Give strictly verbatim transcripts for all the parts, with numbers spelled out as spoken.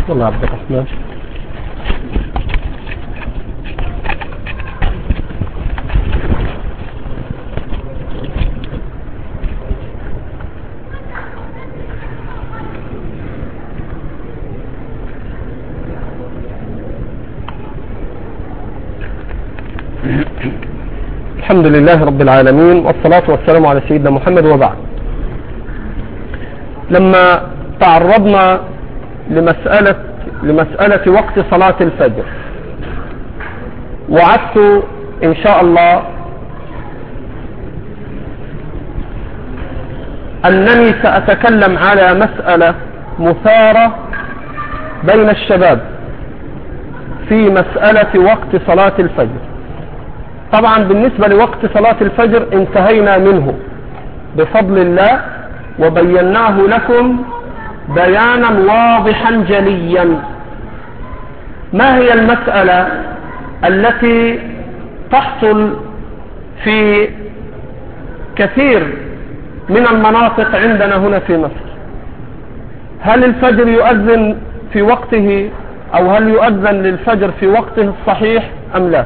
يلا عبد الرحمن. الحمد لله رب العالمين، والصلاة والسلام على سيدنا محمد، وبعد. لما تعرضنا لمسألة لمسألة وقت صلاة الفجر، وعدت إن شاء الله أنني سأتكلم على مسألة مثارة بين الشباب في مسألة وقت صلاة الفجر. طبعا بالنسبة لوقت صلاة الفجر انتهينا منه بفضل الله، وبيناه لكم بيانا واضحا جليا. ما هي المسألة التي تحصل في كثير من المناطق عندنا هنا في مصر؟ هل الفجر يؤذن في وقته، أو هل يؤذن للفجر في وقته الصحيح أم لا؟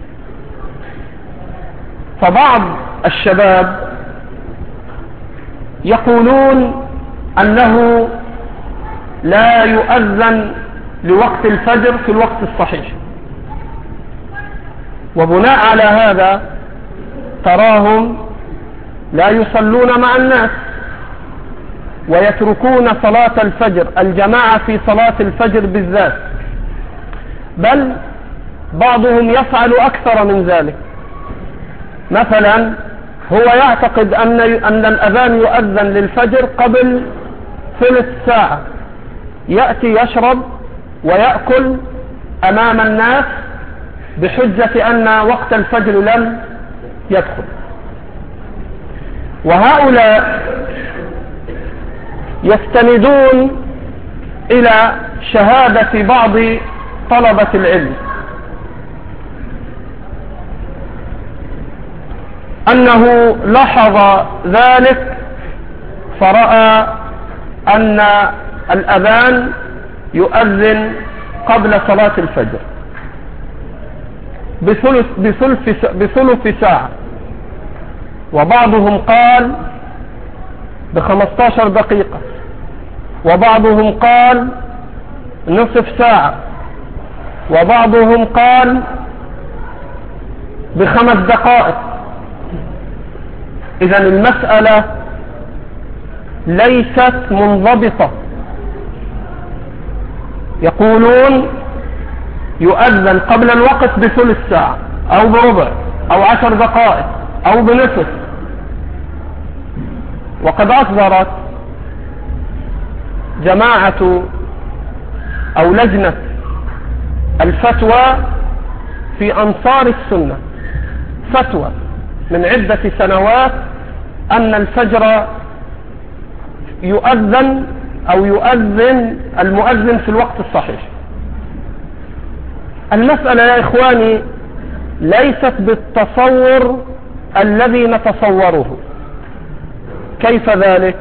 فبعض الشباب يقولون أنه لا يؤذن لوقت الفجر في الوقت الصحيح، وبناء على هذا تراهم لا يصلون مع الناس، ويتركون صلاة الفجر، الجماعة في صلاة الفجر بالذات، بل بعضهم يفعل أكثر من ذلك. مثلا هو يعتقد أن أن الأذان يؤذن للفجر قبل ثلث ساعة، يأتي يشرب ويأكل أمام الناس بحجة أن وقت الفجر لم يدخل. وهؤلاء يستندون إلى شهادة بعض طلبة العلم أنه لاحظ ذلك، فرأى أن الأذان يؤذن قبل صلاة الفجر بثلث, بثلث, بثلث ساعة، وبعضهم قال بخمسة عشر دقيقة، وبعضهم قال نصف ساعة، وبعضهم قال بخمس دقائق. إذن المسألة ليست منضبطة. يقولون يؤذن قبل الوقت بثلث ساعة أو بربع أو عشر دقائق أو بنصف، وقد أصدرت جماعة أو لجنة الفتوى في أنصار السنة فتوى من عدة سنوات أن الفجر يؤذن أو يؤذن المؤذن في الوقت الصحيح. المسألة يا إخواني ليست بالتصور الذي نتصوره. كيف ذلك؟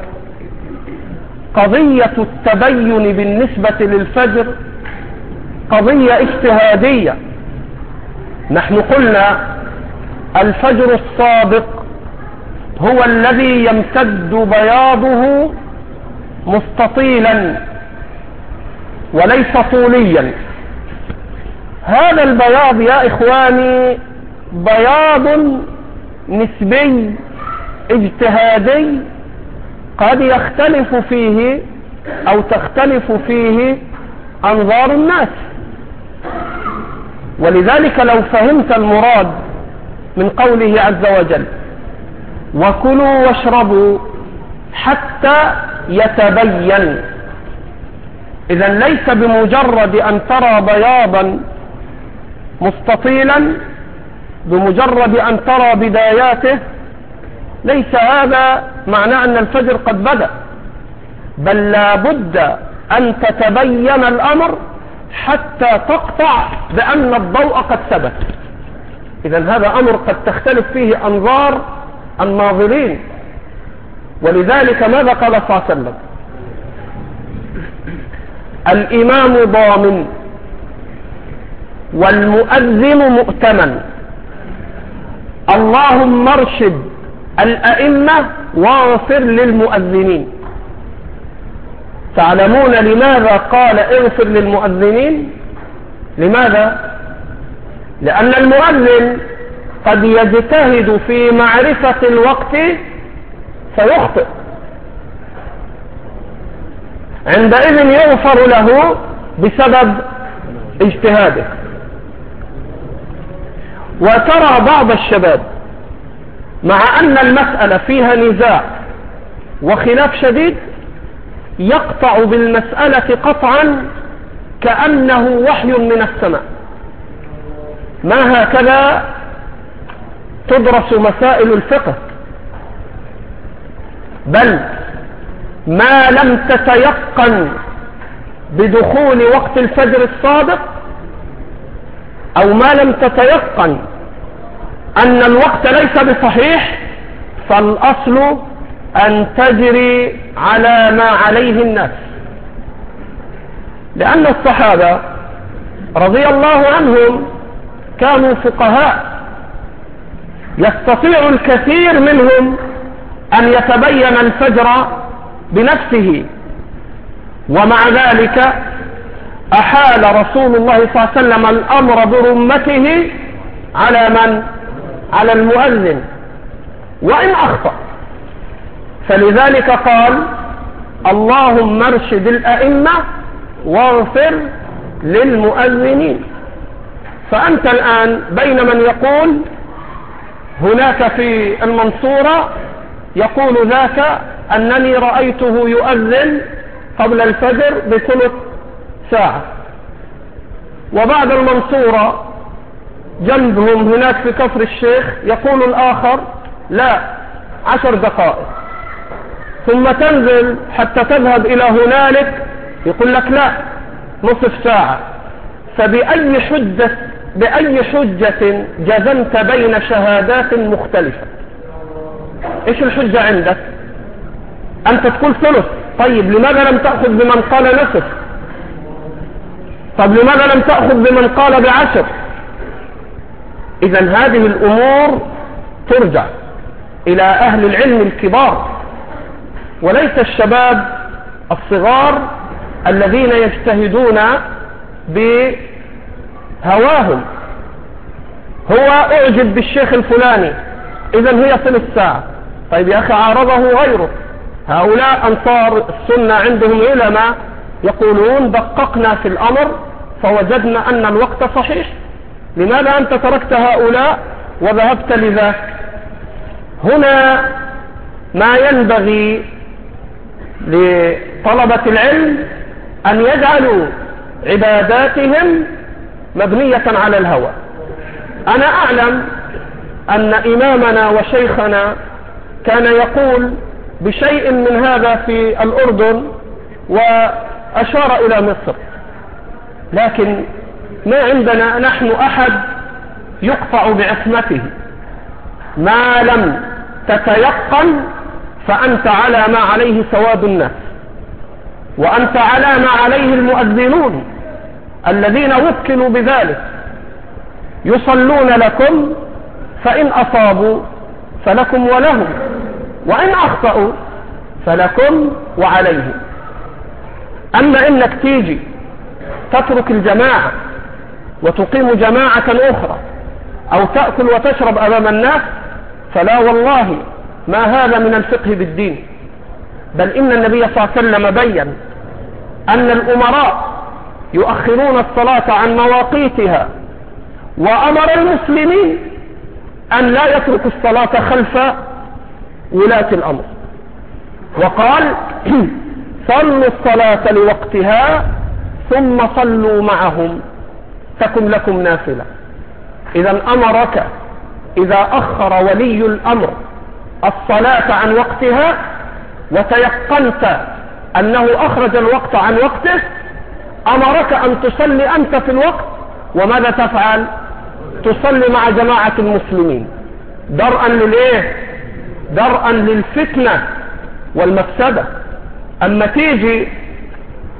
قضية التبين بالنسبة للفجر قضية اجتهادية. نحن قلنا الفجر الصادق هو الذي يمتد بياضه مستطيلا وليس طوليا. هذا البياض يا إخواني بياض نسبي اجتهادي، قد يختلف فيه أو تختلف فيه أنظار الناس. ولذلك لو فهمت المراد من قوله عز وجل وكلوا واشربوا حتى يتبين، إذن ليس بمجرد أن ترى بياضا مستطيلا، بمجرد أن ترى بداياته، ليس هذا معناه أن الفجر قد بدأ، بل لا بد أن تتبين الأمر حتى تقطع بأن الضوء قد ثبت. إذن هذا أمر قد تختلف فيه أنظار الناظرين. ولذلك ماذا قال صلى الله عليه وسلم؟ الإمام ضامن والمؤذن مؤتمن. اللهم ارشد الأئمة واغفر للمؤذنين. تعلمون لماذا قال اغفر للمؤذنين؟ لماذا؟ لأن المؤذن قد يجتهد في معرفة الوقت فيخطئ، عندئذ يغفر له بسبب اجتهاده. وترى بعض الشباب مع أن المسألة فيها نزاع وخلاف شديد يقطع بالمسألة قطعا كأنه وحي من السماء. ما هكذا تدرس مسائل الفقه، بل ما لم تتيقن بدخول وقت الفجر الصادق أو ما لم تتيقن أن الوقت ليس بصحيح فالأصل أن تجري على ما عليه الناس. لأن الصحابة رضي الله عنهم كانوا فقهاء، يستطيع الكثير منهم أن يتبين الفجر بنفسه، ومع ذلك أحال رسول الله صلى الله عليه وسلم الأمر برمته على من؟ على المؤذن وإن أخطأ. فلذلك قال اللهم ارشد الأئمة واغفر للمؤذنين. فأنت الآن بين من يقول هناك في المنصورة يقول ذاك أنني رأيته يؤذن قبل الفجر بثلث ساعة، وبعد المنصورة جنبهم هناك في كفر الشيخ يقول الآخر لا عشر دقائق، ثم تنزل حتى تذهب إلى هنالك يقول لك لا نصف ساعة. فبأي حجة بأي حجة جزمت بين شهادات مختلفة؟ ايش الحجة عندك؟ انت تقول ثلث، طيب لماذا لم تأخذ بمن قال نصف؟ طب لماذا لم تأخذ بمن قال بعشر؟ اذا هذه الامور ترجع الى اهل العلم الكبار وليس الشباب الصغار الذين يجتهدون بهواهم. هو اعجب بالشيخ الفلاني اذا هي ثلث ساعة، طيب يا اخي عارضه غيره. هؤلاء انصار السنة عندهم علماء يقولون دققنا في الامر فوجدنا ان الوقت صحيح، لماذا انت تركت هؤلاء وذهبت لذاك؟ هنا ما ينبغي لطلبة العلم ان يجعلوا عباداتهم مبنية على الهوى. انا اعلم ان امامنا وشيخنا كان يقول بشيء من هذا في الاردن واشار الى مصر، لكن ما عندنا نحن احد يقطع بعصمته. ما لم تتيقن فانت على ما عليه سواد الناس، وانت على ما عليه المؤذنون الذين وكلوا بذلك، يصلون لكم فإن أصابوا فلكم ولهم، وإن أخطأوا فلكم وعليهم. أما إنك تيجي تترك الجماعة وتقيم جماعة أخرى أو تأكل وتشرب أمام الناس فلا والله ما هذا من الفقه بالدين. بل إن النبي صلى الله عليه وسلم بين أن الأمراء يؤخرون الصلاة عن مواقيتها، وأمر المسلمين أن لا يتركوا الصلاة خلف ولاة الأمر، وقال صلوا الصلاة لوقتها ثم صلوا معهم تكن لكم نافلة. إذا أمرك إذا أخر ولي الأمر الصلاة عن وقتها وتيقنت أنه أخرج الوقت عن وقته، أمرك أن تصلي أنت في الوقت، وماذا تفعل؟ تصلي مع جماعة المسلمين درءا للإيه؟ درءا للفتنة والمفسدة. أما تيجي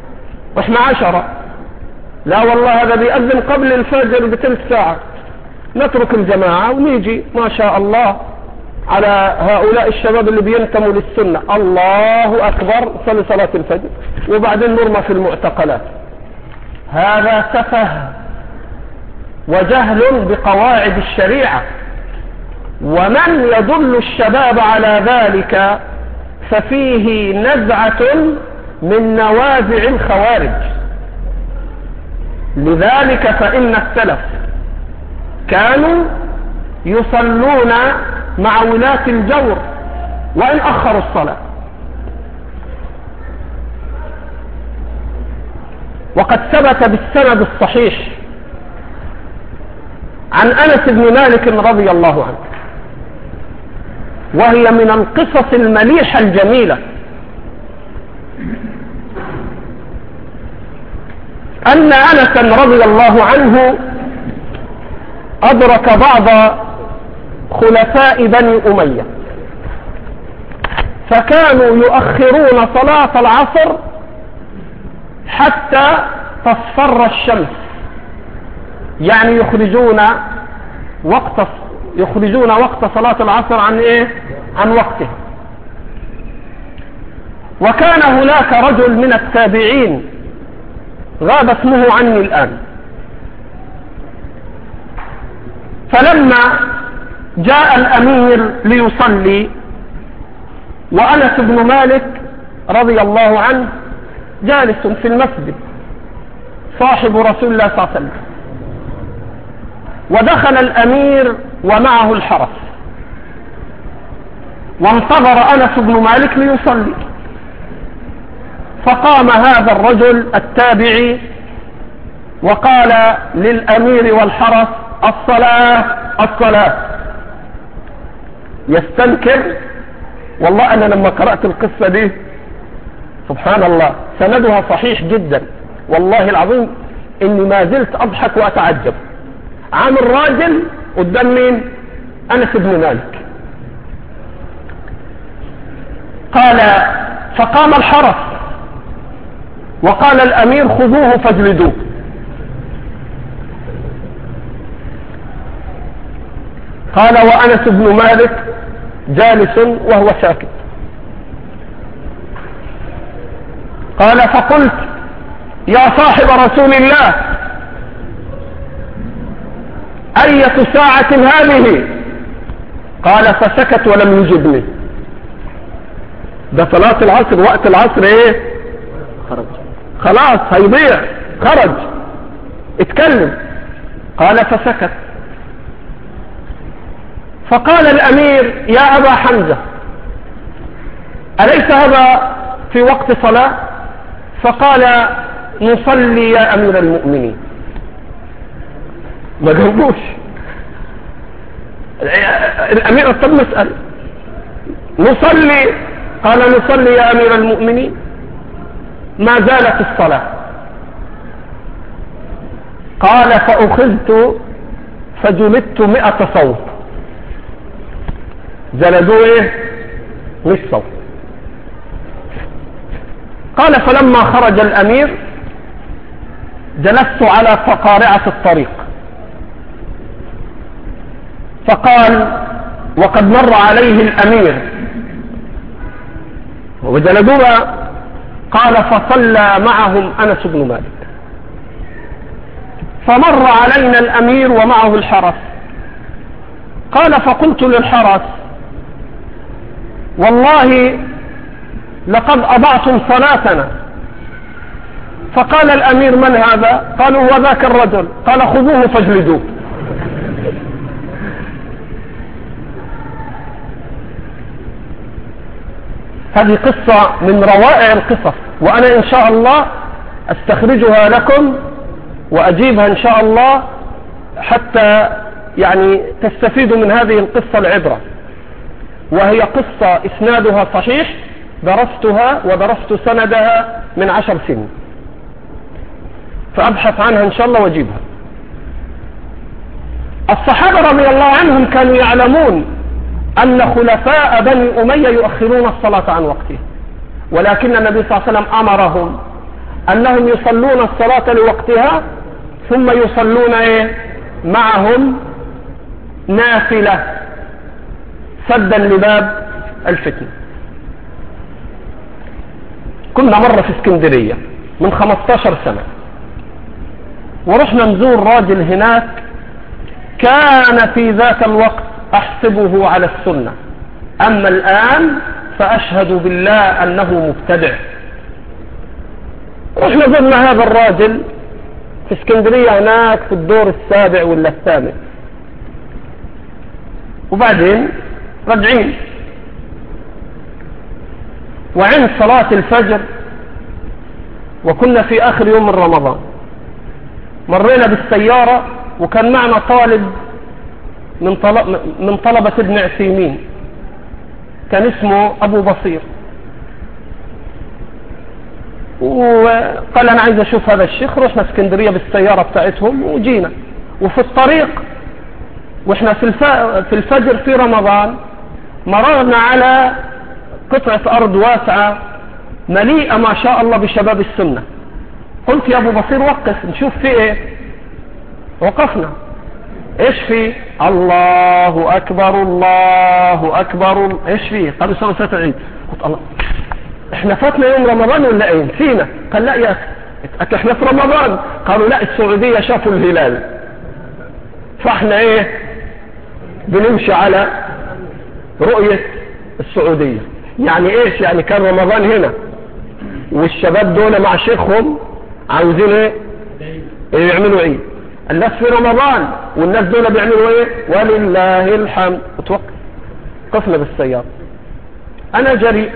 واحنا عشرة، لا والله هذا بيأذن قبل الفجر بثلث ساعة، نترك الجماعة ونيجي ما شاء الله على هؤلاء الشباب اللي بينتموا للسنة، الله أكبر صلي صلاة الفجر، وبعدين نرمى في المعتقلات. هذا سفه وجهل بقواعد الشريعة، ومن يدل الشباب على ذلك ففيه نزعة من نوازع الخوارج. لذلك فإن السلف كانوا يصلون مع ولاة الجور وإن أخروا الصلاة. وقد ثبت بالسند الصحيح عن أنس بن مالك رضي الله عنه، وهي من القصص المليحة الجميلة، أن أنس رضي الله عنه أدرك بعض خلفاء بني أمية، فكانوا يؤخرون صلاة العصر حتى تصفر الشمس، يعني يخرجون وقت يخرجون وقت صلاة العصر عن ايه؟ عن وقته. وكان هناك رجل من التابعين غاب اسمه عني الآن، فلما جاء الأمير ليصلي وأنس بن مالك رضي الله عنه جالس في المسجد صاحب رسول الله صلى الله عليه وسلم، ودخل الأمير ومعه الحرس، وانتظر أنس بن مالك ليصلي، فقام هذا الرجل التابعي وقال للأمير والحرس الصلاة الصلاة. يستنكر. والله أنا لما قرأت القصة دي سبحان الله سندها صحيح جدا، والله العظيم إني ما زلت أضحك وأتعجب. عامل راجل قدام مين؟ أنس بن مالك. قال فقام الحرس وقال الأمير خذوه فاجلدوه. قال وأنس بن مالك جالس وهو ساكت. قال فقلت يا صاحب رسول الله أية ساعة هذه؟ قال فسكت ولم يجبني. ده صلاة العصر، وقت العصر ايه؟ خرج، خلاص هيضيع، خرج، اتكلم. قال فسكت. فقال الأمير يا أبا حمزة أليس هذا في وقت صلاة؟ فقال نصلي يا أمير المؤمنين. ما جاوبوش الأمير. طب مسأل نصلي؟ قال نصلي يا أمير المؤمنين. ما زالت الصلاة. قال فأخذت فجلدت مئة صوت. جلدوا ايه؟ مش صوت. قال فلما خرج الأمير جلست على فقارعة الطريق، فقال وقد مر عليه الأمير وجلدوها. قال فصلى معهم أنس بن مالك، فمر علينا الأمير ومعه الحرس. قال فقلت للحرس والله لقد أضعتم صلاتنا. فقال الأمير من هذا؟ قالوا هو ذاك الرجل. قال خذوه فاجلدوه. هذه قصة من روائع القصص، وأنا إن شاء الله أستخرجها لكم وأجيبها إن شاء الله حتى يعني تستفيدوا من هذه القصة العبرة. وهي قصة إسنادها صحيح، درستها ودرست سندها من عشر سنين، فأبحث عنها إن شاء الله وأجيبها. الصحابة رضي الله عنهم كانوا يعلمون أن خلفاء بني أمية يؤخرون الصلاة عن وقته، ولكن النبي صلى الله عليه وسلم أمرهم أنهم يصلون الصلاة لوقتها ثم يصلون إيه معهم نافلة سدا لباب الفتنة. كنا مرة في اسكندرية من خمستاشر سنة، ورحنا نزور راجل هناك كان في ذاك الوقت أحسبه على السنة، أما الآن فأشهد بالله أنه مبتدع. رحنا زرنا هذا الراجل في اسكندرية هناك في الدور السابع ولا الثامن، وبعدين رجعين، وعند صلاة الفجر وكنا في آخر يوم من رمضان مرينا بالسيارة، وكان معنا طالب من, طلب من طلبة ابن عثيمين كان اسمه أبو بصير، وقال أنا عايز أشوف هذا الشيخ. رحنا اسكندرية بالسيارة بتاعتهم وجينا، وفي الطريق وإحنا في, الف... في الفجر في رمضان مررنا على قطعة أرض واسعة مليئة ما شاء الله بشباب السنة. قلت يا أبو بصير وقف نشوف فيه إيه. وقفنا، إيش فيه؟ الله أكبر الله أكبر. إيش فيه؟ قالوا سنة سنة عيد. قلت الله، إحنا فاتنا يوم رمضان ولا إيه؟ نسينا. قال لا يا أخي إحنا في رمضان. قالوا لا، السعودية شافوا الهلال، فإحنا إيه بنمشي على رؤية السعودية. يعني إيش؟ يعني كان رمضان هنا والشباب دول مع شيخهم عاوزين إيه يعملوا عيد. الناس في رمضان والناس دول بيعملوا ايه؟ ولله الحمد. اتوقف، قفنا بالسيارة، انا جريء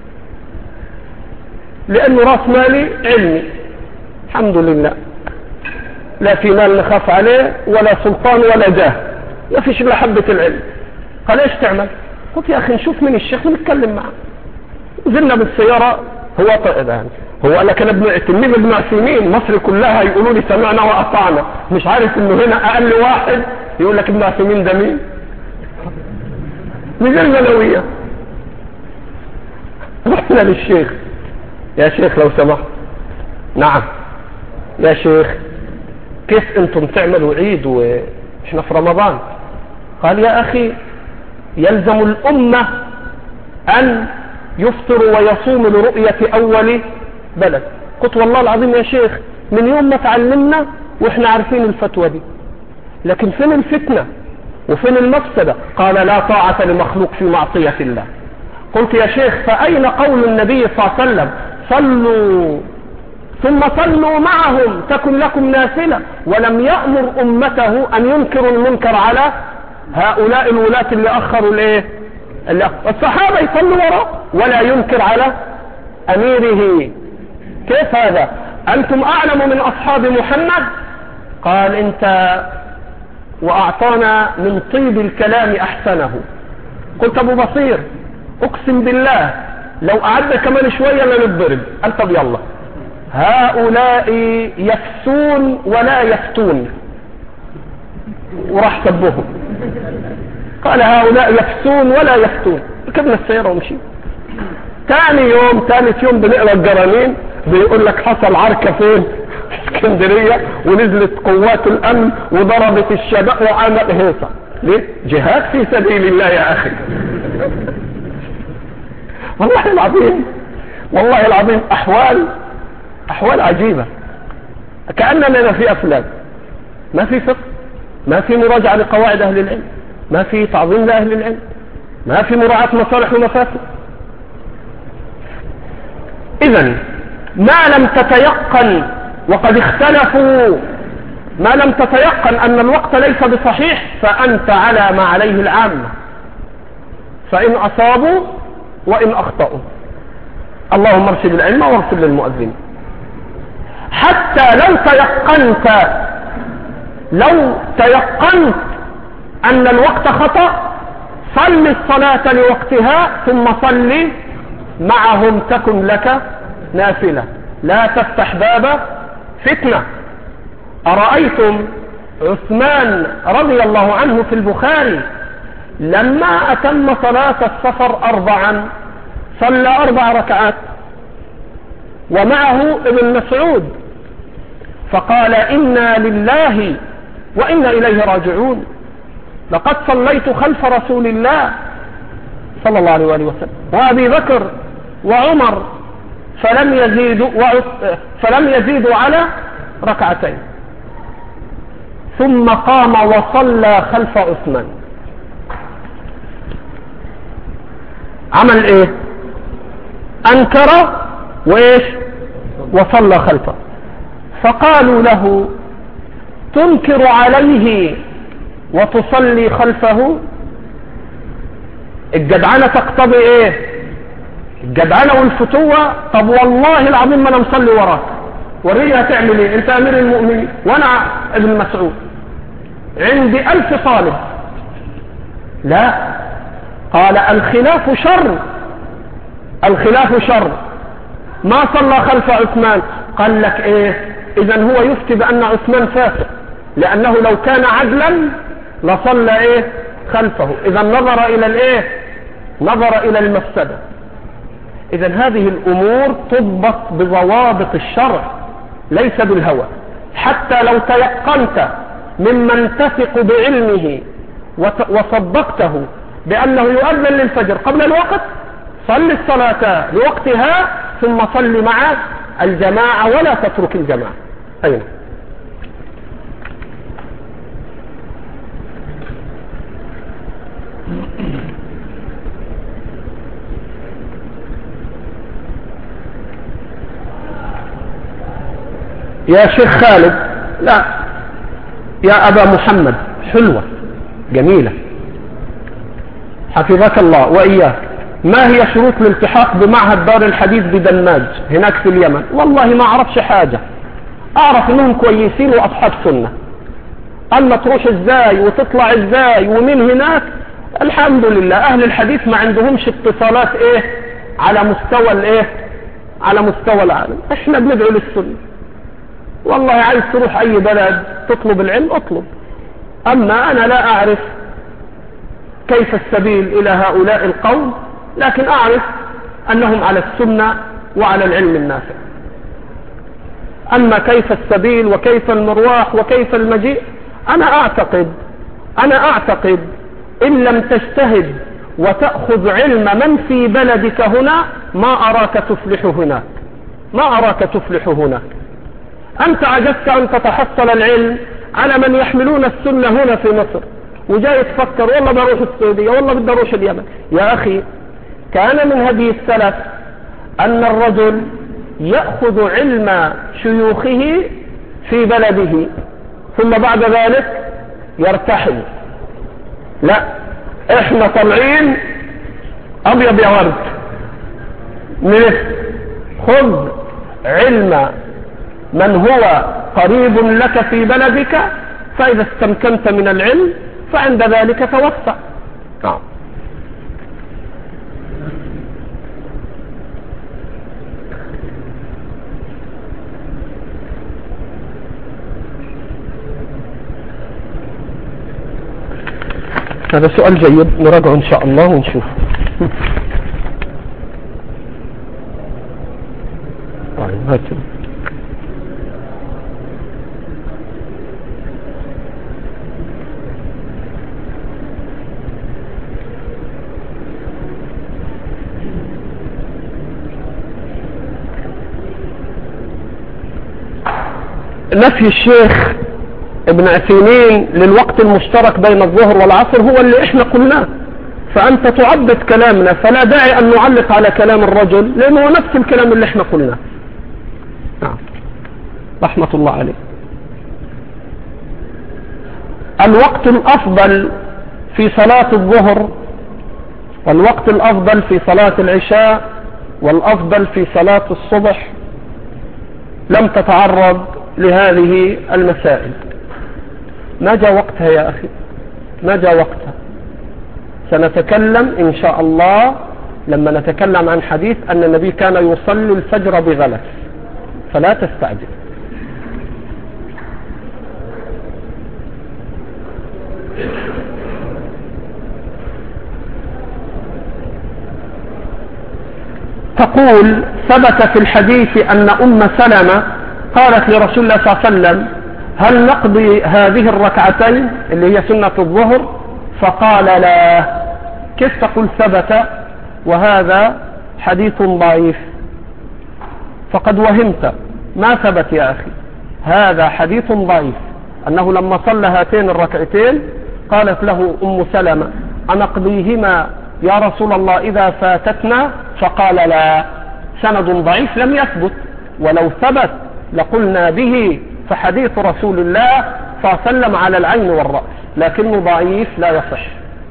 لانه راس مالي علمي الحمد لله، لا في مال نخاف عليه ولا سلطان ولا جاه، ما فيش الا حبة العلم. قال ايش تعمل؟ قلت يا اخي نشوف من الشيخ ونتكلم معه. نزلنا بالسيارة، هو طائر هو قال لك انا ابن تلميذ ابن عثيمين، مصر كلها يقولوا لي سمعنا واطعنا، مش عارف انه هنا اقل واحد يقول لك ابن عثيمين ده مين. نزلنا لوية، رحنا للشيخ، يا شيخ لو سمحت. نعم يا شيخ، كيف انتم تعملوا عيد واحنا في رمضان؟ قال يا اخي يلزم الامة ان يفطر ويصوم لرؤية اول بلد. قلت والله العظيم يا شيخ من يوم ما تعلمنا واحنا عارفين الفتوى دي، لكن فين الفتنة وفين المفسدة؟ قال لا طاعة لمخلوق في معصية الله. قلت يا شيخ فأين قول النبي صلى الله عليه وسلم صلوا ثم صلوا معهم تكن لكم نافلة، ولم يأمر أمته أن ينكروا المنكر على هؤلاء الولاة اللي أخروا الايه؟ الصحابة يصلوا وراء ولا ينكر على أميره. كيف هذا؟ أنتم أعلم من أصحاب محمد. قال أنت وأعطانا من طيب الكلام أحسنه. قلت أبو بصير أقسم بالله لو قعدنا كمان شوية لنضرب. قال طب يلا، هؤلاء يفسون ولا يفتون، وراح سبهم. قال هؤلاء يفسون ولا يفتون. ركبنا السيارة ومشي. ثاني يوم ثالث يوم بنقرا الجرانين بيقول لك حصل عركة فين؟ في اسكندرية، ونزلت قوات الامن وضربت الشباب وعمل هيصة. ليه؟ جهاد في سبيل الله يا اخي. والله العظيم والله العظيم احوال احوال عجيبة، كأننا في افلام. ما في فقه، ما في مراجعة لقواعد اهل العلم، ما في تعظيم لاهل العلم، ما في مراعاة مصالح ومفاسد. اذن ما لم تتيقن، وقد اختلفوا، ما لم تتيقن ان الوقت ليس بصحيح فانت على ما عليه العامة، فان اصابوا وان اخطأوا. اللهم ارشد العلم وارشد للمؤذن. حتى لو تيقنت لو تيقنت ان الوقت خطأ صل الصلاة لوقتها ثم صل معهم تكن لك نافلة، لا تفتح باب فتنة. أرأيتم عثمان رضي الله عنه في البخاري لما أتم صلاة السفر أربعا صلى أربع ركعات، ومعه ابن مسعود، فقال إنا لله وإنا إليه راجعون، لقد صليت خلف رسول الله صلى الله عليه وآله وسلم وأبي بكر وعمر فلم يزيدوا, فلم يزيدوا على ركعتين، ثم قام وصلى خلف عثمان. عمل ايه؟ انكر وايش؟ وصلى خلفه. فقالوا له تنكر عليه وتصلي خلفه؟ الجدعنة تقتضي ايه؟ الجدعنة والفتوة. طب والله العظيم ما انا مصلي وراك، وريني هتعمل ايه؟ انت امير المؤمنين وانا ابن مسعود، عندي الف طالب. لا، قال الخلاف شر، الخلاف شر. ما صلى خلف عثمان. قال لك ايه؟ اذا هو يفتي بان عثمان فاسق، لانه لو كان عدلا لصلى ايه خلفه. اذا نظر الى الايه؟ نظر الى المفسده. اذا هذه الامور تضبط بضوابط الشرع ليس بالهوى. حتى لو تيقنت ممن تثق بعلمه وصدقته بانه يؤذن للفجر قبل الوقت، صل الصلاة لوقتها ثم صل مع الجماعة ولا تترك الجماعة. أين يا شيخ خالد؟ لا يا أبا محمد، حلوة جميلة حفظك الله وإياك. ما هي شروط الالتحاق بمعهد دار الحديث بدماج هناك في اليمن؟ والله ما أعرفش حاجة، أعرف إنهم كويسين وأصحاب سنة. أما تروح إزاي وتطلع إزاي ومن هناك، الحمد لله أهل الحديث ما عندهمش اتصالات إيه على مستوى الإيه على مستوى العالم. إحنا بندعو للسنة. والله عايز تروح أي بلد تطلب العلم اطلب، أما أنا لا أعرف كيف السبيل إلى هؤلاء القوم، لكن أعرف أنهم على السنة وعلى العلم النافع. أما كيف السبيل وكيف المرواح وكيف المجيء، أنا أعتقد أنا أعتقد إن لم تجتهد وتأخذ علم من في بلدك هنا ما أراك تفلح هناك، ما أراك تفلح هناك. أنت عجزت أن تتحصل العلم على من يحملون السنة هنا في مصر، وجاي تفكر والله بروح السعودية والله بدي اروح اليمن. يا أخي، كان من هدي السلف أن الرجل يأخذ علم شيوخه في بلده ثم بعد ذلك يرتحل. لا، احنا طالعين أبيض يا ورد، خذ علم من هو قريب لك في بلدك، فإذا استمكنت من العلم فعند ذلك توسع. نعم. هذا سؤال جيد، نراجعه إن شاء الله ونشوف. طيب هاتوا. نفي الشيخ ابن عثيمين للوقت المشترك بين الظهر والعصر هو اللي احنا قلناه، فأنت تعبد كلامنا، فلا داعي أن نعلق على كلام الرجل لأنه هو نفس الكلام اللي احنا قلناه. نعم، رحمة الله عليه. الوقت الأفضل في صلاة الظهر والوقت الأفضل في صلاة العشاء والأفضل في صلاة الصبح لم تتعرض لهذه المسائل. ما جاء وقتها يا أخي، ما جاء وقتها. سنتكلم إن شاء الله لما نتكلم عن حديث أن النبي كان يصلي الفجر بغلس، فلا تستعجل. تقول ثبت في الحديث أن أم سلمة قالت لرسول الله صلى الله عليه وسلم هل نقضي هذه الركعتين اللي هي سنة الظهر؟ فقال لا. كيف تقول ثبت وهذا حديث ضعيف؟ فقد وهمت، ما ثبت يا أخي، هذا حديث ضعيف، أنه لما صلى هاتين الركعتين قالت له أم سلمة أنقضيهما يا رسول الله إذا فاتتنا؟ فقال لا. سند ضعيف لم يثبت، ولو ثبت لقلنا به، فحديث رسول الله صلى الله عليه وسلم على العين والرأس، لكنه ضعيف لا يصح.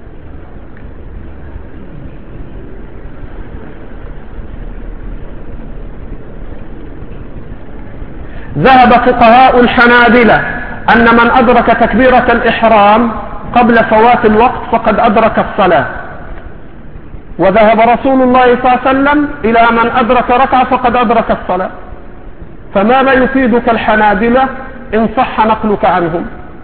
ذهب فقهاء الحنابلة أن من أدرك تكبيرة الإحرام قبل فوات الوقت فقد أدرك الصلاة، وذهب رسول الله صلى الله عليه وسلم إلى من أدرك ركعة فقد أدرك الصلاة. فماذا يفيدك الحنابلة إن صح نقلك عنهم؟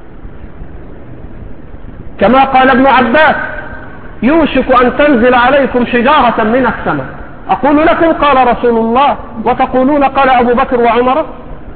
كما قال ابن عباس يوشك أن تنزل عليكم شجارة من السماء، أقول لكم قال رسول الله وتقولون قال أبو بكر وعمر.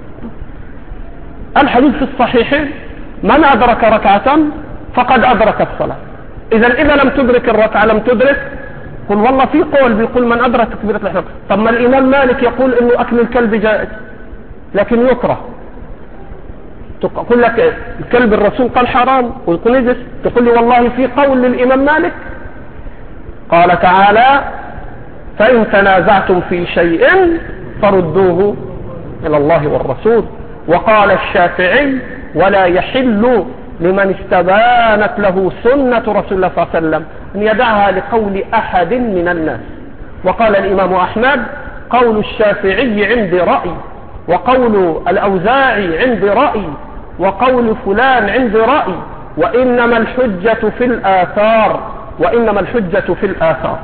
الحديث في الصحيحين من أدرك ركعة فقد أدرك الصلاة. إذا إذا لم تدرك الركعة لم تدرك. قل والله في قول بيقول من أدرك تكبيرة الإحرام. طب ما الإمام مالك يقول إنه أكل الكلب جائز لكن يكره. تقول لك الكلب الرسول قال حرام ويقول نجس، تقول لي والله في قول للإمام مالك. قال تعالى فإن تنازعتم في شيء فردوه إلى الله والرسول. وقال الشافعي ولا يحل لمن استبانت له سنة رسول الله صلى الله عليه وسلم أن يدعها لقول أحد من الناس. وقال الإمام أحمد قول الشافعي عندي رأي، وقول الأوزاعي عندي رأي، وقول فلان عندي رأي، وإنما الحجة في الآثار، وإنما الحجة في الآثار.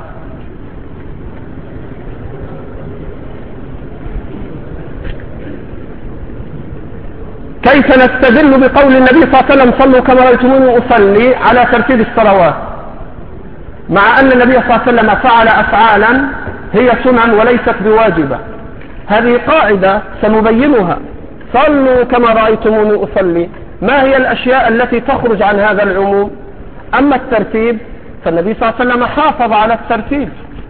كيف نستدل بقول النبي صلى الله عليه وسلم صلوا كما رأيتموني أصلي على ترتيب الصلوات، مع أن النبي صلى الله عليه وسلم فعل أفعالا هي سنن وليست بواجبة؟ هذه قاعدة سنبينها. صلوا كما رأيتموني أصلي، ما هي الأشياء التي تخرج عن هذا العموم؟ أما الترتيب فالنبي صلى الله عليه وسلم حافظ على الترتيب،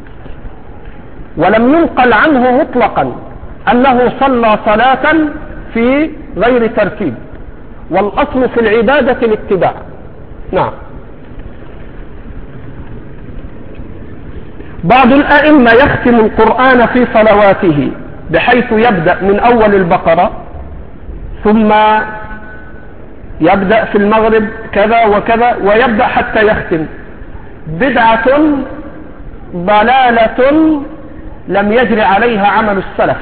ولم ينقل عنه مطلقا أنه صلى صلاة في غير ترتيب، والأصل في العبادة الاتباع. نعم. بعض الأئمة يختم القرآن في صلواته بحيث يبدأ من أول البقرة ثم يبدأ في المغرب كذا وكذا ويبدأ حتى يختم. بدعة ضلالة لم يجري عليها عمل السلف.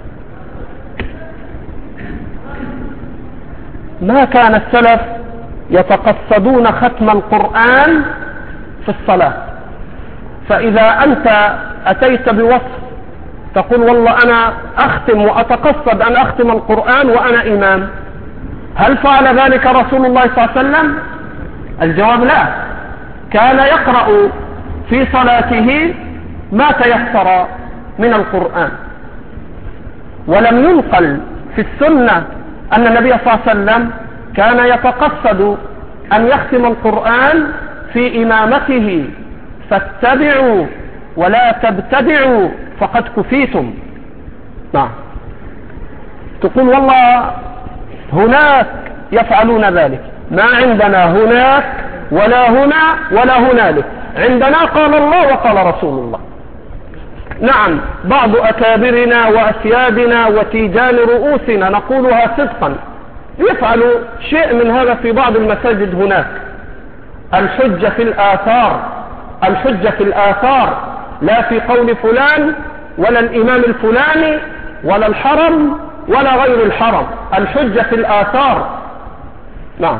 ما كان السلف يتقصدون ختم القرآن في الصلاة. فإذا أنت أتيت بوصف تقول والله أنا أختم وأتقصد أن أختم القرآن وأنا إمام، هل فعل ذلك رسول الله صلى الله عليه وسلم؟ الجواب لا. كان يقرأ في صلاته ما تيسر من القرآن، ولم ينقل في السنة أن النبي صلى الله عليه وسلم كان يتقصد أن يختم القرآن في إمامته. فاتبعوا ولا تبتدعوا فقد كفيتم. نعم. تقول والله هناك يفعلون ذلك، ما عندنا هناك ولا هنا ولا هنالك، عندنا قال الله وقال رسول الله. نعم، بعض أكابرنا وأسيادنا وتيجان رؤوسنا نقولها صدقا يفعل شيء من هذا في بعض المساجد هناك. الحجة في الآثار، الحجة في الآثار، لا في قول فلان ولا الإمام الفلاني ولا الحرم ولا غير الحرم، الحجة في الآثار. نعم.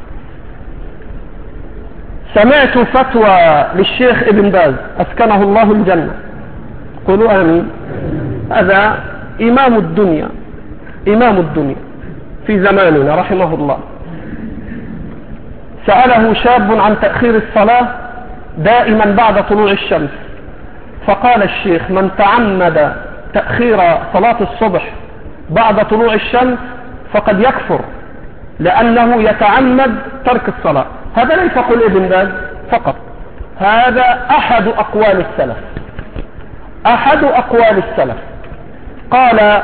سمعت فتوى للشيخ ابن باز أسكنه الله الجنة، قولوا آمين. هذا إمام الدنيا، إمام الدنيا في زماننا رحمه الله. سأله شاب عن تأخير الصلاة دائما بعد طلوع الشمس، فقال الشيخ: من تعمد تأخير صلاة الصبح بعد طلوع الشمس فقد يكفر، لأنه يتعمد ترك الصلاة. هذا ليس قول ابن باز فقط، هذا أحد أقوال السلف، أحد أقوال السلف. قال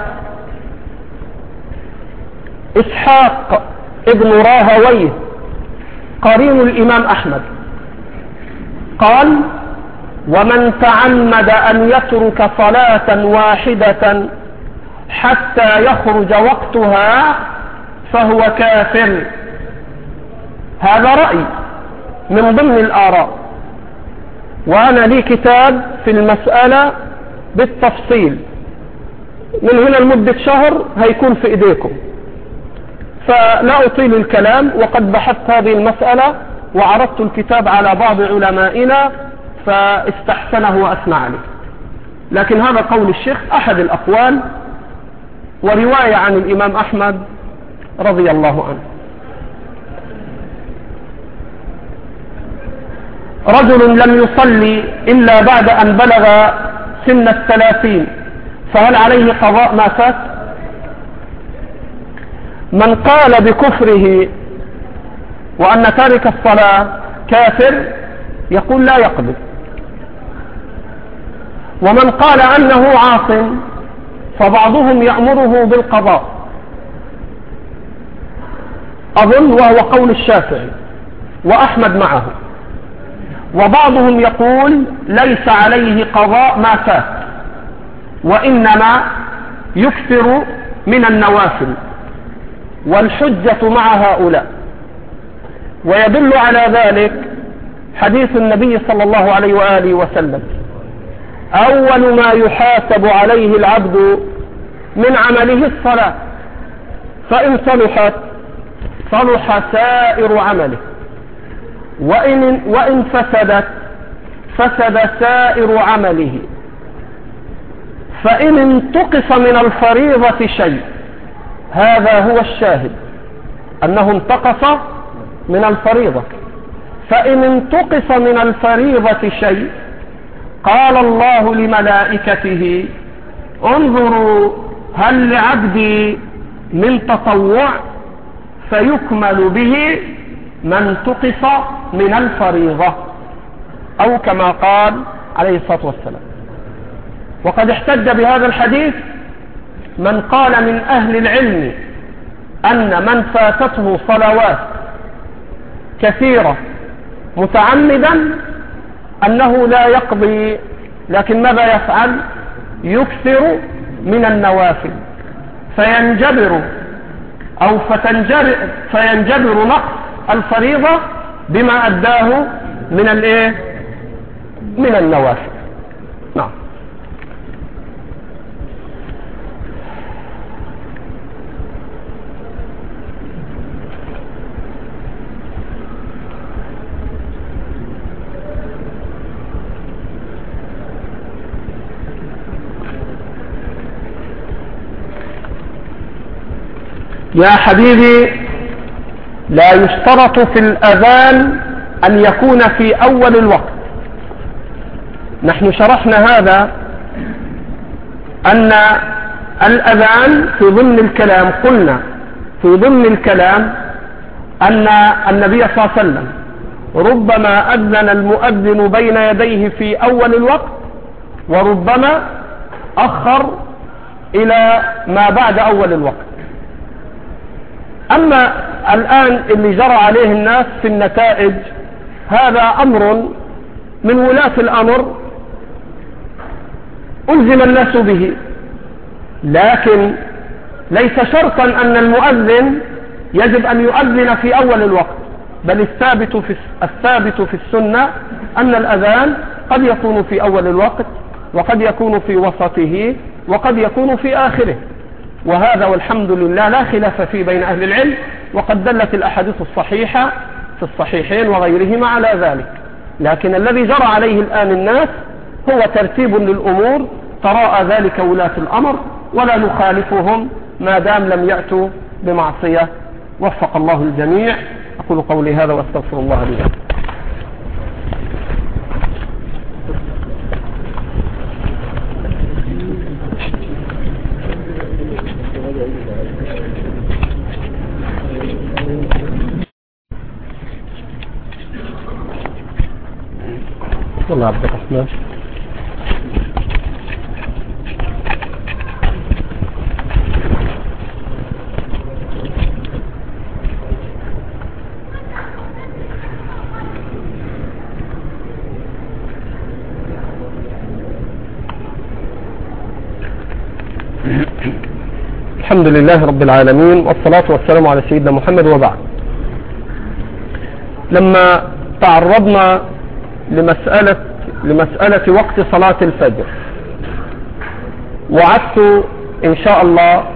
إسحاق ابن راهويه قرين الإمام أحمد قال: ومن تعمد أن يترك صلاة واحدة حتى يخرج وقتها فهو كافر. هذا رأي من ضمن الآراء، وأنا لي كتاب في المسألة بالتفصيل، من هنا لمدة شهر هيكون في إيديكم، فلا أطيل الكلام. وقد بحثت هذه المسألة وعرضت الكتاب على بعض علمائنا فاستحسنه وأثنى عليه، لكن هذا قول الشيخ أحد الأقوال، ورواية عن الإمام أحمد رضي الله عنه. رجل لم يصلي إلا بعد أن بلغ سن الثلاثين، فهل عليه قضاء ما فات؟ من قال بكفره وأن تارك الصلاة كافر يقول لا يقضي، ومن قال أنه عاص فبعضهم يأمره بالقضاء، أظن وهو قول الشافعي وأحمد معه، وبعضهم يقول ليس عليه قضاء ما فات، وإنما يكثر من النوافل، والحجة مع هؤلاء. ويدل على ذلك حديث النبي صلى الله عليه وآله وسلم: أول ما يحاسب عليه العبد من عمله الصلاة، فإن صلحت صلح سائر عمله، وإن, وإن فسدت فسد سائر عمله، فإن انتقص من الفريضة شيء، هذا هو الشاهد أنه انتقص من الفريضة، فإن انتقص من الفريضة شيء قال الله لملائكته: انظروا هل لعبدي من تطوع فيكمل به ما انتقص من الفريضة، أو كما قال عليه الصلاة والسلام. وقد احتج بهذا الحديث من قال من أهل العلم أن من فاتته صلوات كثيرة متعمدا أنه لا يقضي، لكن ماذا يفعل؟ يكثر من النوافل، فينجبر أو فتنجبر فينجبر نقص الفريضة بما أداه من الإيه؟ من النوافل. نعم. يا حبيبي، لا يشترط في الأذان أن يكون في أول الوقت. نحن شرحنا هذا، أن الأذان في ضمن الكلام، قلنا في ضمن الكلام أن النبي صلى الله عليه وسلم ربما أذن المؤذن بين يديه في أول الوقت، وربما أخر إلى ما بعد أول الوقت. أما الآن اللي جرى عليه الناس في النتائج، هذا أمر من ولاة الأمر ألزم الناس به، لكن ليس شرطا أن المؤذن يجب أن يؤذن في أول الوقت، بل الثابت في, الثابت في السنة أن الأذان قد يكون في أول الوقت، وقد يكون في وسطه، وقد يكون في آخره، وهذا والحمد لله لا خلاف فيه بين أهل العلم. وقد دلت الأحاديث الصحيحة في الصحيحين وغيرهما على ذلك، لكن الذي جرى عليه الآن الناس هو ترتيب للأمور تراءى ذلك ولاة الأمر، ولا نخالفهم ما دام لم يأتوا بمعصية. وفق الله الجميع. أقول قولي هذا وأستغفر الله لي. الله عبد الرحمن. الحمد لله رب العالمين، والصلاة والسلام على سيدنا محمد، وبعد. لما تعرضنا لمسألة لمسألة وقت صلاة الفجر، وعدت إن شاء الله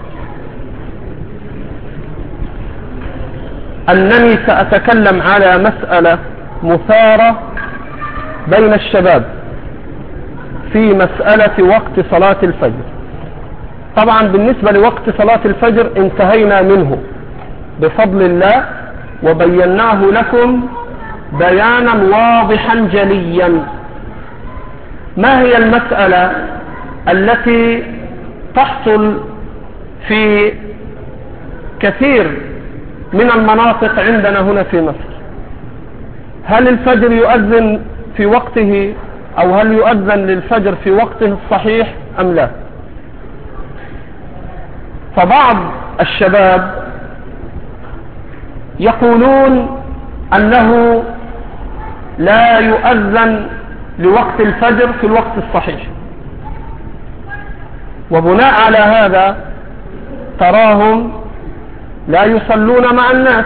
أنني سأتكلم على مسألة مثارة بين الشباب في مسألة وقت صلاة الفجر. طبعا بالنسبة لوقت صلاة الفجر انتهينا منه بفضل الله، وبيناه لكم بيانا واضحا جليا. ما هي المسألة التي تحصل في كثير من المناطق عندنا هنا في مصر؟ هل الفجر يؤذن في وقته، أو هل يؤذن للفجر في وقته الصحيح أم لا؟ فبعض الشباب يقولون أنه لا يؤذن لوقت الفجر في الوقت الصحيح، وبناء على هذا تراهم لا يصلون مع الناس،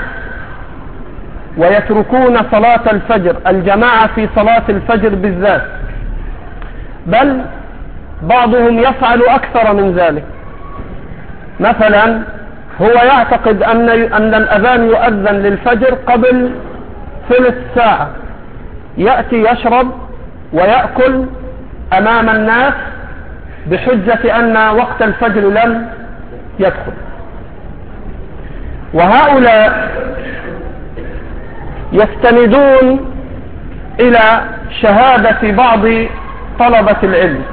ويتركون صلاة الفجر، الجماعة في صلاة الفجر بالذات، بل بعضهم يفعل أكثر من ذلك. مثلا هو يعتقد أن أن الأذان يؤذن للفجر قبل ثلث ساعة، يأتي يشرب ويأكل أمام الناس بحجة أن وقت الفجر لم يدخل. وهؤلاء يستندون إلى شهادة بعض طلبة العلم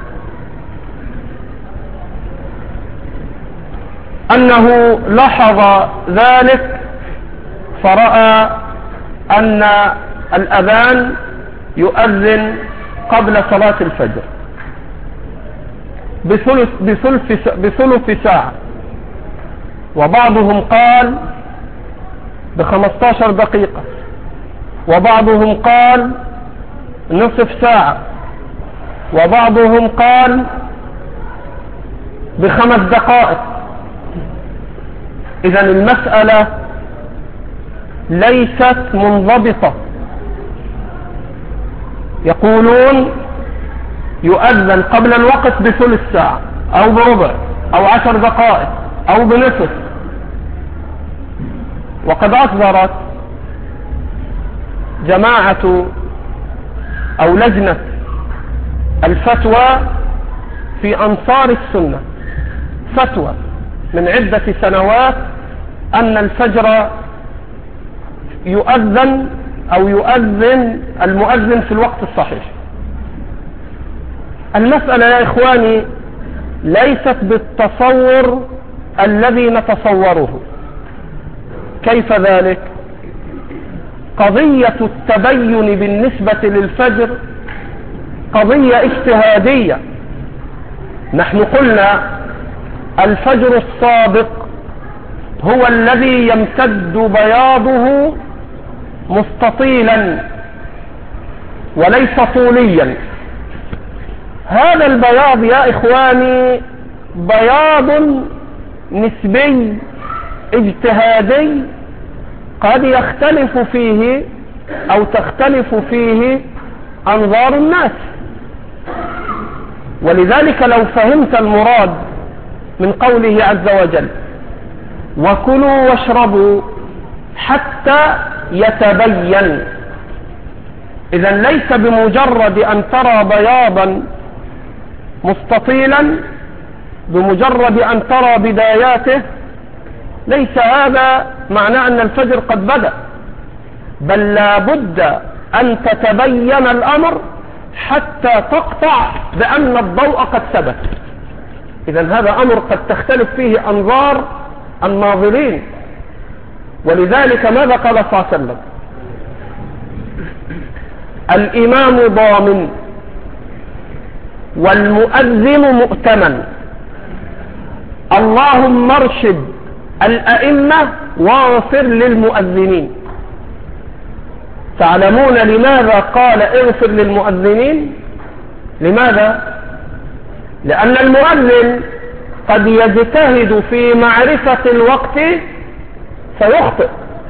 أنه لاحظ ذلك، فرأى أن الأذان يؤذن قبل صلاة الفجر بثلث, بثلث, بثلث ساعة، وبعضهم قال بخمسة عشر دقيقة، وبعضهم قال نصف ساعة، وبعضهم قال بخمس دقائق. إذن المسألة ليست منضبطة. يقولون يؤذن قبل الوقت بثلث ساعة أو بربع أو عشر دقائق أو بنصف، وقد أصدرت جماعة أو لجنة الفتوى في أنصار السنة فتوى من عدة سنوات أن الفجر يؤذن أو يؤذن المؤذن في الوقت الصحيح. المسألة يا إخواني ليست بالتصور الذي نتصوره. كيف ذلك؟ قضية التبين بالنسبة للفجر قضية اجتهادية. نحن قلنا الفجر الصادق هو الذي يمتد بياضه مستطيلا وليس طوليا. هذا البياض يا إخواني بياض نسبي اجتهادي، قد يختلف فيه أو تختلف فيه أنظار الناس. ولذلك لو فهمت المراد من قوله عز وجل وكلوا واشربوا حتى يتبين، إذن ليس بمجرد أن ترى بياضا مستطيلا، بمجرد أن ترى بداياته، ليس هذا معناه أن الفجر قد بدأ، بل لا بد أن تتبين الأمر حتى تقطع بأن الضوء قد ثبت. إذن هذا أمر قد تختلف فيه أنظار الناظرين. ولذلك ماذا قال صلى الله عليه وسلم؟ الإمام ضامن والمؤذن مؤتمن. اللهم ارشد الأئمة واغفر للمؤذنين. تعلمون لماذا قال اغفر للمؤذنين؟ لماذا؟ لأن المؤذن قد يجتهد في معرفة الوقت فيخطئ،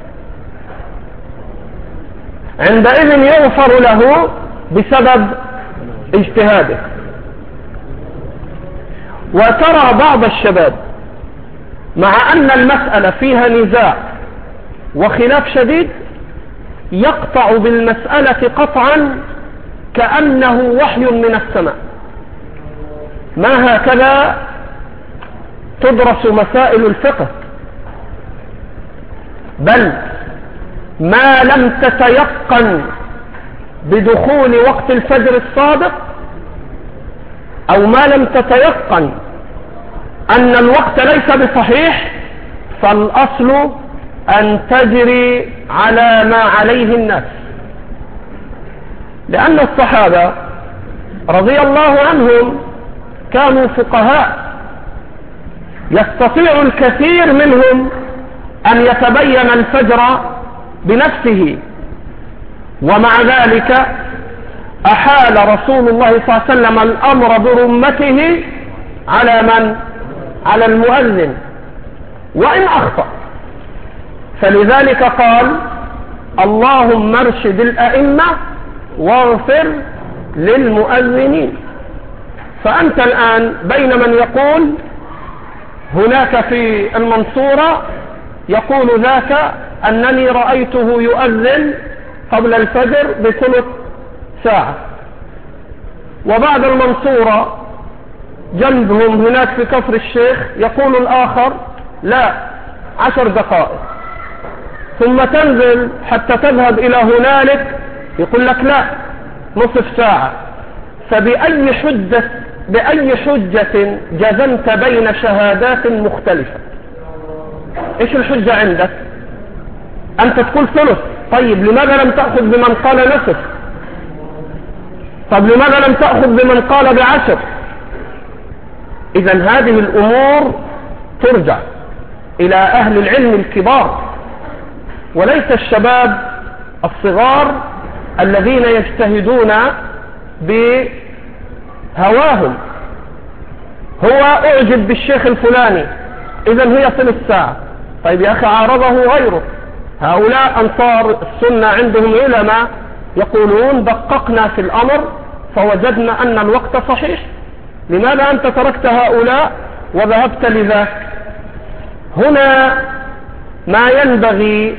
عندئذ يغفر له بسبب اجتهاده. وترى بعض الشباب مع أن المسألة فيها نزاع وخلاف شديد يقطع بالمسألة قطعا كأنه وحي من السماء. ما هكذا تدرس مسائل الفقه، بل ما لم تتيقن بدخول وقت الفجر الصادق أو ما لم تتيقن أن الوقت ليس بصحيح، فالأصل أن تجري على ما عليه الناس. لأن الصحابة رضي الله عنهم كانوا فقهاء، يستطيع الكثير منهم أن يتبين الفجر بنفسه، ومع ذلك أحال رسول الله صلى الله عليه وسلم الأمر برمته على من؟ على المؤذن وإن أخطأ. فلذلك قال اللهم ارشد الأئمة واغفر للمؤذنين. فأنت الآن بين من يقول هناك في المنصورة يقول ذاك أنني رأيته يؤذن قبل الفجر بثلث ساعة، وبعد المنصورة جنبهم هناك في كفر الشيخ يقول الآخر لا عشر دقائق، ثم تنزل حتى تذهب إلى هنالك يقول لك لا نصف ساعة. فبأي حجة بأي حجة جزمت بين شهادات مختلفة؟ ايش الحجة عندك؟ انت تقول ثلث، طيب لماذا لم تأخذ بمن قال نصف؟ طب لماذا لم تأخذ بمن قال بعشر؟ اذا هذه الامور ترجع الى اهل العلم الكبار وليس الشباب الصغار الذين يجتهدون بهواهم. هو اعجب بالشيخ الفلاني اذا هي ثلث ساعة، طيب يا اخي عارضه غيره. هؤلاء انصار السنة عندهم علماء يقولون دققنا في الامر فوجدنا ان الوقت صحيح، لماذا انت تركت هؤلاء وذهبت لذاك؟ هنا ما ينبغي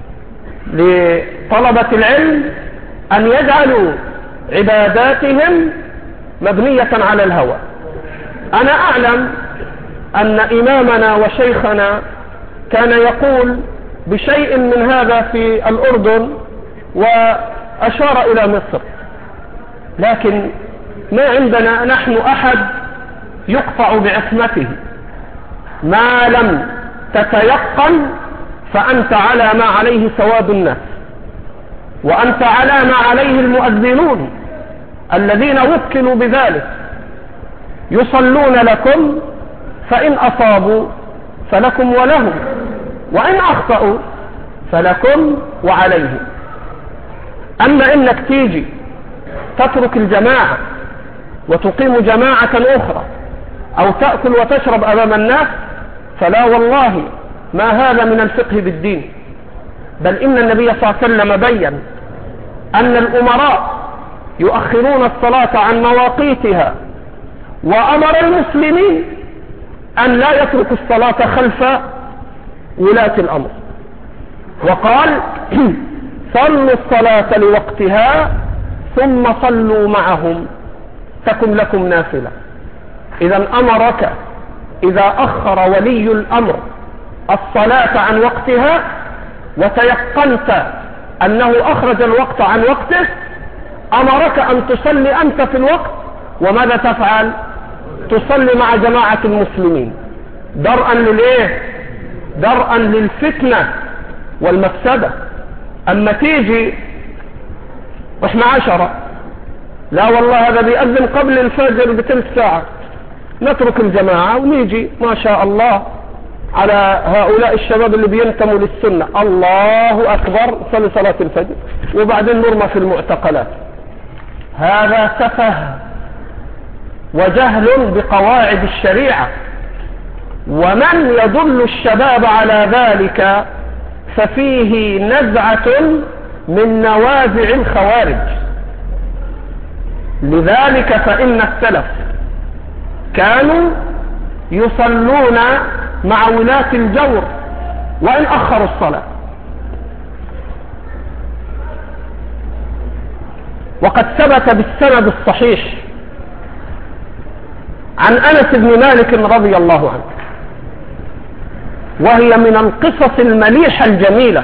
لطلبة العلم ان يجعلوا عباداتهم مبنية على الهوى. انا اعلم ان امامنا وشيخنا كان يقول بشيء من هذا في الاردن واشار الى مصر، لكن ما عندنا نحن احد يقطع بعصمته. ما لم تتيقن فانت على ما عليه سواد الناس، وانت على ما عليه المؤذنون الذين وكلوا بذلك، يصلون لكم فإن أصابوا فلكم ولهم، وإن أخطأوا فلكم وعليهم. أما إنك تيجي تترك الجماعة وتقيم جماعة أخرى أو تأكل وتشرب أمام الناس، فلا والله ما هذا من الفقه بالدين. بل إن النبي صلى الله عليه وسلم بين أن الأمراء يؤخرون الصلاة عن مواقيتها، وأمر المسلمين أن لا يتركوا الصلاة خلف ولاة الأمر، وقال صلوا الصلاة لوقتها ثم صلوا معهم تكن لكم نافلة. إذا أمرك إذا أخر ولي الأمر الصلاة عن وقتها وتيقنت أنه أخرج الوقت عن وقته، أمرك أن تصلي أنت في الوقت، وماذا تفعل؟ تصلي مع جماعة المسلمين درءا للإيه؟ درءا للفتنة والمفسدة. أما تيجي واحنا عشرة، لا والله هذا بيأذن قبل الفجر بثلث ساعة، نترك الجماعة ونيجي ما شاء الله على هؤلاء الشباب اللي بينتموا للسنة، الله أكبر صلي صلاة الفجر وبعدين نرمى في المعتقلات. هذا سفه وجهل بقواعد الشريعة، ومن يدل الشباب على ذلك ففيه نزعة من نوازع الخوارج. لذلك فإن السلف كانوا يصلون مع ولاة الجور وإن أخروا الصلاة. وقد ثبت بالسند الصحيح عن أنس بن مالك رضي الله عنه، وهي من القصص المليحة الجميلة،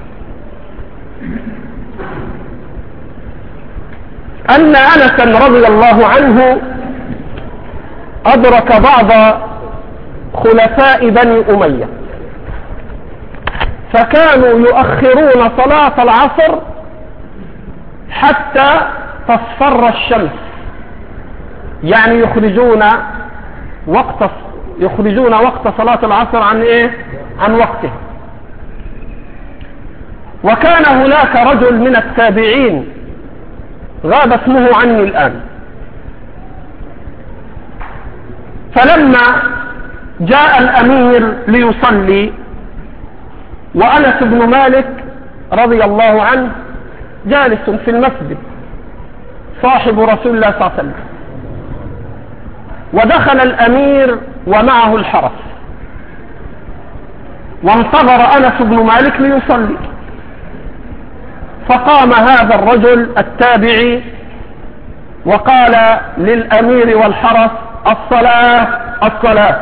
أن أنسا رضي الله عنه أدرك بعض خلفاء بني أمية، فكانوا يؤخرون صلاة العصر حتى تصفر الشمس، يعني يخرجون وقت يخرجون وقت صلاة العصر عن ايه؟ عن وقته. وكان هناك رجل من التابعين غاب اسمه عني الآن، فلما جاء الأمير ليصلي وأنس بن مالك رضي الله عنه جالس في المسجد صاحب رسول الله صلى الله عليه وسلم، ودخل الأمير ومعه الحرس، وانتظر أنس بن مالك ليصلي، فقام هذا الرجل التابعي وقال للأمير والحرس الصلاة الصلاة.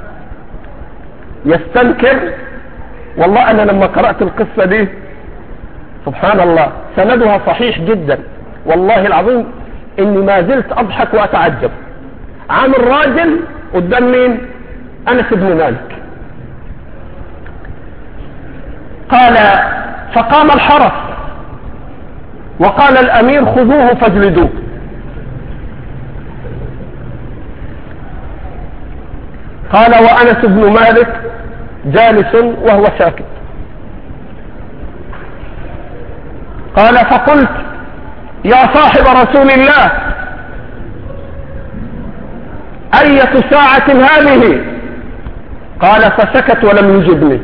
يستنكر. والله أنا لما قرأت القصة دي سبحان الله سندها صحيح جدا، والله العظيم إني ما زلت أضحك وأتعجب. عامل راجل قدام مين؟ أنس بن مالك. قال فقام الحرس وقال الأمير خذوه فاجلدوه. قال وأنس بن مالك جالس وهو ساكت. قال فقلت يا صاحب رسول الله أية ساعة هذه؟ قال فسكت ولم يجبني.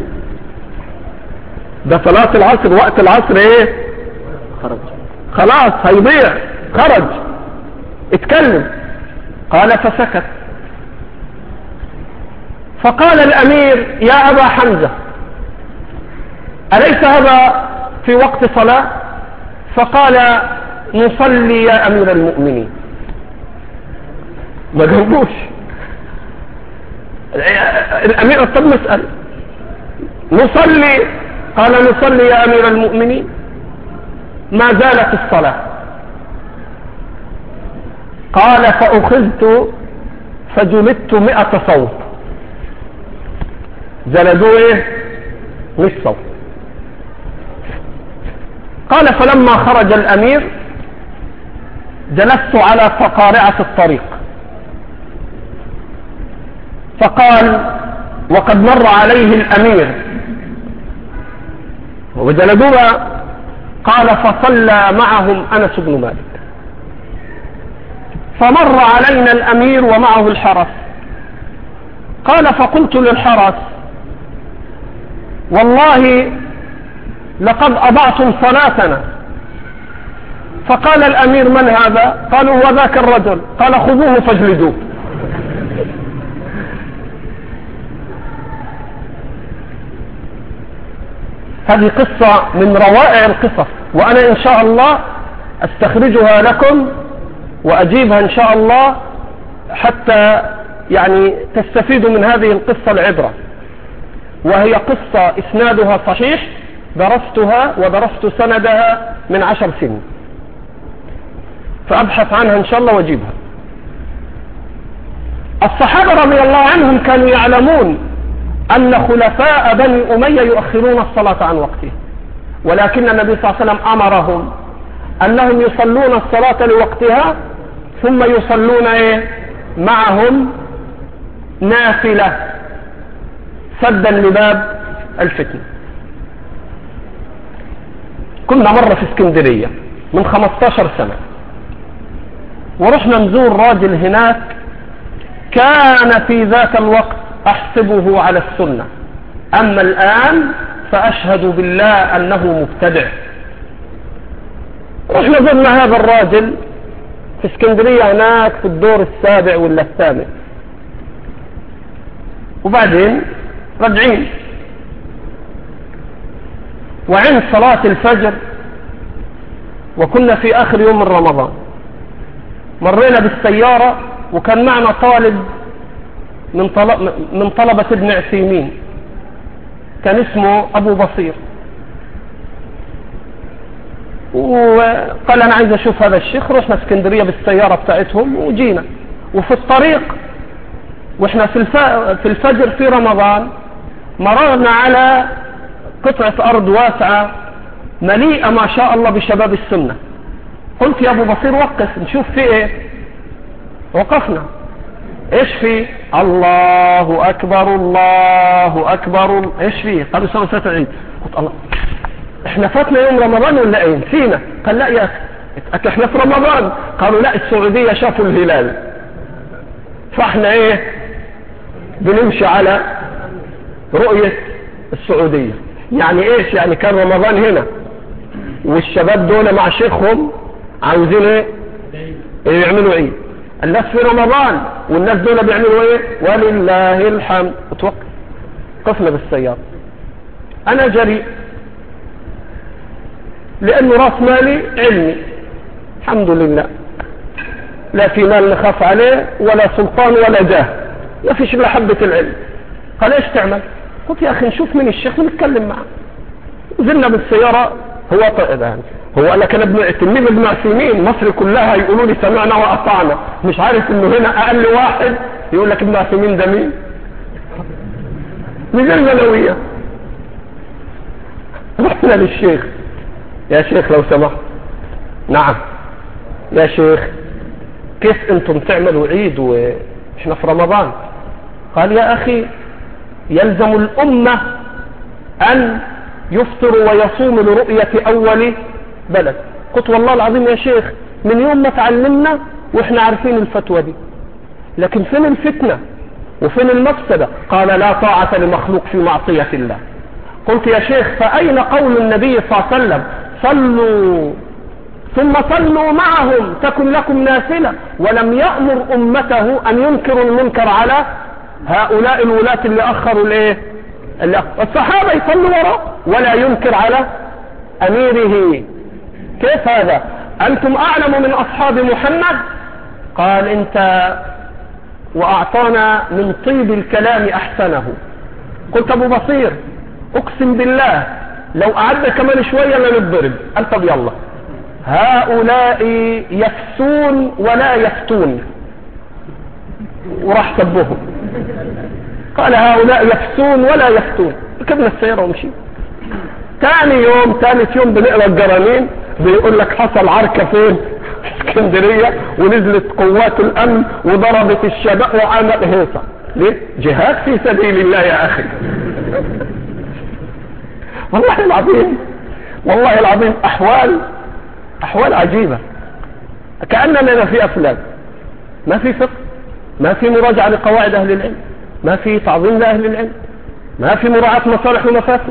ده صلاة العصر، وقت العصر ايه؟ خرج، خلاص هيضيع، خرج اتكلم. قال فسكت. فقال الأمير يا أبا حمزة أليس هذا في وقت صلاة؟ فقال نصلي يا أمير المؤمنين. ما جاوبوش الأمير. طب نسأل نصلي؟ قال نصلي يا أمير المؤمنين. ما زالت الصلاة. قال فأخذت فجلدت مئة صوت. جلدوا ايه؟ مش صوت. قال فلما خرج الأمير جلست على فقارعة الطريق، فقال وقد مر عليه الأمير وجلدوها. قال فصلى معهم أنس بن مالك، فمر علينا الأمير ومعه الحرس. قال فقلت للحرس والله لقد أضعتم صلاتنا. فقال الأمير من هذا؟ قالوا هو ذاك الرجل. قال خذوه فاجلدوه. هذه قصة من روائع القصص، وأنا إن شاء الله أستخرجها لكم وأجيبها إن شاء الله حتى يعني تستفيدوا من هذه القصة العبرة. وهي قصة إسنادها صحيح، درستها ودرست سندها من عشر سنين، فأبحث عنها إن شاء الله وأجيبها. الصحابة رضي الله عنهم كانوا يعلمون أن خلفاء بني أمية يؤخرون الصلاة عن وقتها، ولكن النبي صلى الله عليه وسلم أمرهم أنهم يصلون الصلاة لوقتها ثم يصلون إيه معهم نافلة سدا لباب الفتنة. كنا مرة في اسكندرية من خمستاشر سنة، ورحنا نزور راجل هناك كان في ذاك الوقت أحسبه على السنة، أما الآن فأشهد بالله أنه مبتدع. رحنا زرنا هذا الراجل في اسكندرية هناك في الدور السابع ولا الثامن، وبعدين رجعين، وعند صلاة الفجر وكنا في آخر يوم من رمضان مرينا بالسيارة، وكان معنا طالب من, طلب من طلبة ابن عثيمين كان اسمه أبو بصير، وقال أنا عايز أشوف هذا الشيخ. رحنا اسكندرية بالسيارة بتاعتهم وجينا، وفي الطريق وإحنا في, الف... في الفجر في رمضان مررنا على قطعة أرض واسعة مليئة ما شاء الله بشباب السنة. قلت يا أبو بصير وقف نشوف في إيه. وقفنا، إيش في؟ الله أكبر الله أكبر. إيش فيه؟ قالوا سنة سنة العيد. قلت الله، إحنا فاتنا يوم رمضان ولا إيه؟ فينا. قال لا يا أخي إحنا في رمضان. قالوا لا، السعودية شافوا الهلال، فإحنا إيه بنمشي على رؤية السعودية. يعني إيش؟ يعني كان رمضان هنا والشباب دول مع شيخهم عاوزين إيه يعملوا عيد. الناس في رمضان والناس دول بيعملوا ايه؟ ولله الحمد. اتوقف، قفنا بالسيارة، انا جريء لانه راس مالي علمي الحمد لله، لا في مال نخاف عليه ولا سلطان ولا جاه، ما فيش الا حبة العلم. قال ايش تعمل؟ قلت يا اخي نشوف من الشيخ ونتكلم معه. نزلنا بالسيارة، هو طيب يعني هو قال لك انا ابن تلميذ ابن عثيمين، مصر كلها يقولوا لي سمعنا واطعنا، مش عارف انه هنا اقل واحد يقول لك ابن عثيمين ده مين. نزلنا لوية، رحنا للشيخ، يا شيخ لو سمحت. نعم يا شيخ، كيف انتم تعملوا عيد واحنا في رمضان؟ قال يا اخي يلزم الامة ان يفطر ويصوم لرؤية اول بلد. قلت والله العظيم يا شيخ من يوم ما تعلمنا واحنا عارفين الفتوى دي، لكن فين الفتنة وفين المفسدة؟ قال لا طاعة لمخلوق في معصية الله. قلت يا شيخ فأين قول النبي صلى الله عليه وسلم صلوا ثم صلوا معهم تكن لكم نافلة، ولم يأمر أمته أن ينكروا المنكر على هؤلاء الولاة اللي أخروا الايه؟ اللي أخروا. الصحابة يصلوا وراء ولا ينكر على أميره. كيف هذا؟ أنتم أعلم من أصحاب محمد؟ قال أنت وأعطانا من طيب الكلام أحسنه. قلت أبو بصير أقسم بالله لو قعدنا كمان شوية لنضرب. قال طب يلا، هؤلاء يفسون ولا يفتون، وراح سبهم. قال هؤلاء يفسون ولا يفتون. ركبنا السيارة ومشي. ثاني يوم ثالث يوم بنقرا الجرانين بيقول لك حصل عركة فين؟ في اسكندرية، ونزلت قوات الامن وضربت الشباب وعمل هيصة. ليه؟ جهاد في سبيل الله يا اخي. والله العظيم والله العظيم احوال احوال عجيبة، كأننا في افلام. ما في فقه، ما في مراجعة لقواعد اهل العلم، ما في تعظيم لاهل العلم، ما في مراعاة مصالح ومفاسد.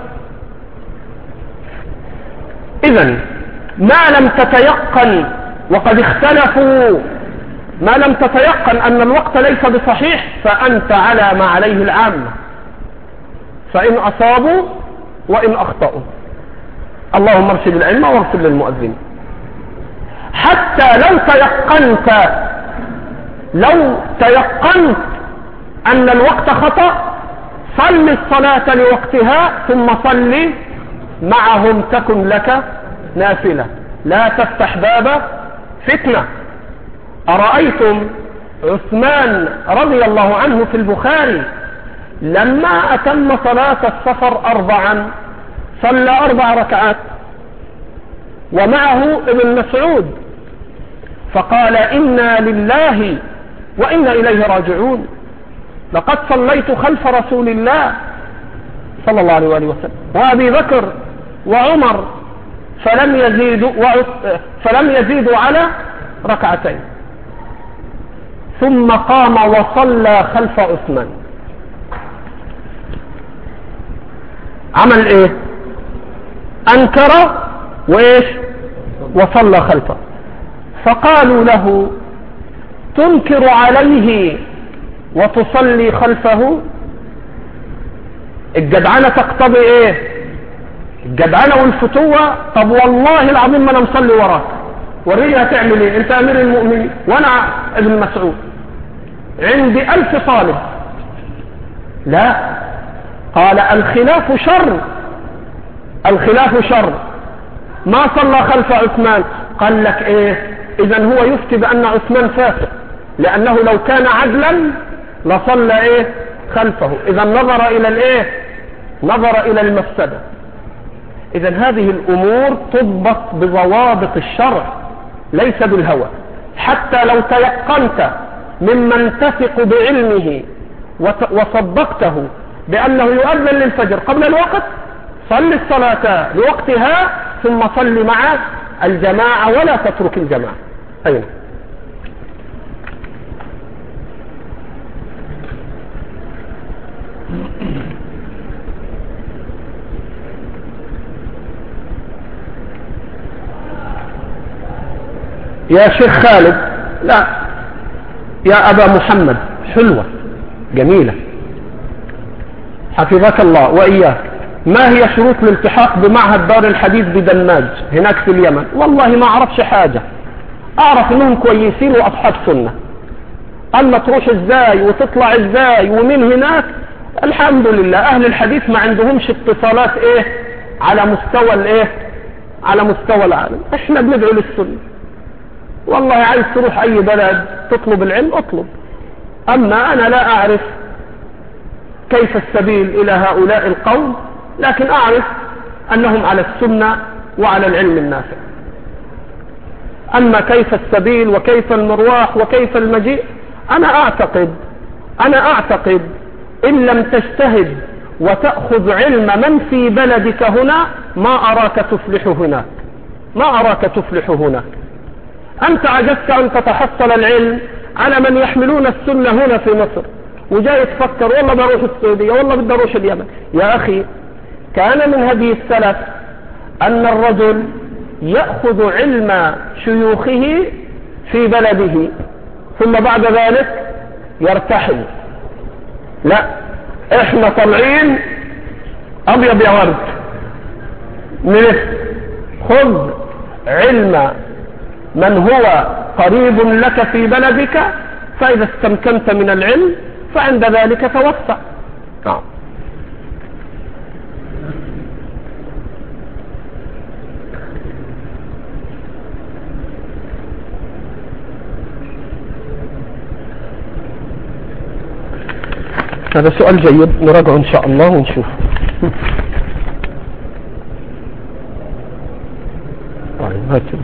اذا ما لم تتيقن، وقد اختلفوا، ما لم تتيقن ان الوقت ليس بصحيح فانت على ما عليه العامة، فان اصابوا وان اخطأوا. اللهم ارشد العلم وارشد للمؤذن. حتى لو تيقنت لو تيقنت ان الوقت خطأ، صل الصلاة لوقتها ثم صل معهم تكن لك نافلة، لا تفتح باب فتنة. أرأيتم عثمان رضي الله عنه في البخاري لما أتم صلاة السفر أربعا صلى أربع ركعات، ومعه ابن مسعود، فقال إنا لله وإنا إليه راجعون، لقد صليت خلف رسول الله صلى الله عليه وآله وسلم وأبي بكر وعمر فلم يزيدوا, فلم يزيدوا على ركعتين، ثم قام وصلى خلف عثمان. عمل ايه؟ انكر وايش؟ وصلى خلفه. فقالوا له تنكر عليه وتصلي خلفه؟ الجدعنة تقتضي ايه؟ الجدعنة والفتوة. طب والله العظيم ما انا مصلي وراك، وريني هتعمل ايه؟ انت امير المؤمنين وانا ابن مسعود، عندي الف طالب. لا، قال الخلاف شر، الخلاف شر. ما صلى خلف عثمان. قال لك ايه؟ اذا هو يفتي بان عثمان فاسق، لانه لو كان عدلا لصلى ايه؟ خلفه. اذا نظر الى الايه؟ نظر الى المفسدة. اذا هذه الامور تضبط بضوابط الشرع ليس بالهوى. حتى لو تيقنت ممن تثق بعلمه وصدقته بانه يؤذن للفجر قبل الوقت، صل الصلاة لوقتها ثم صل مع الجماعة ولا تترك الجماعة. أين يا شيخ خالد؟ لا يا أبا محمد، حلوة جميلة حفظك الله وإياك. ما هي شروط الالتحاق بمعهد دار الحديث بدماج هناك في اليمن؟ والله ما أعرفش حاجة، أعرف أنهم كويسين وأصحاب سنة. أما تروح إزاي وتطلع إزاي ومن هناك، الحمد لله أهل الحديث ما عندهمش اتصالات إيه على مستوى الإيه على مستوى العالم. إحنا بندعو للسنة. والله عايز تروح أي بلد تطلب العلم اطلب، أما أنا لا أعرف كيف السبيل إلى هؤلاء القوم، لكن أعرف أنهم على السنة وعلى العلم النافع. أما كيف السبيل وكيف المرواح وكيف المجيء، أنا أعتقد أنا أعتقد إن لم تجتهد وتأخذ علم من في بلدك هنا ما أراك تفلح هناك، ما أراك تفلح هناك. أنت عجزت أن تتحصل العلم على من يحملون السنة هنا في مصر، وجاي تفكر والله بروح السعودية والله بدي اروح اليمن. يا أخي، كان من هدي السلف أن الرجل يأخذ علم شيوخه في بلده ثم بعد ذلك يرتحل. لا، احنا طالعين أبيض يا ورد، خذ علم من هو قريب لك في بلدك، فإذا استمكنت من العلم فعند ذلك توسع. نعم. هذا سؤال جيد، نراجعه إن شاء الله ونشوف. طيب هاتوا.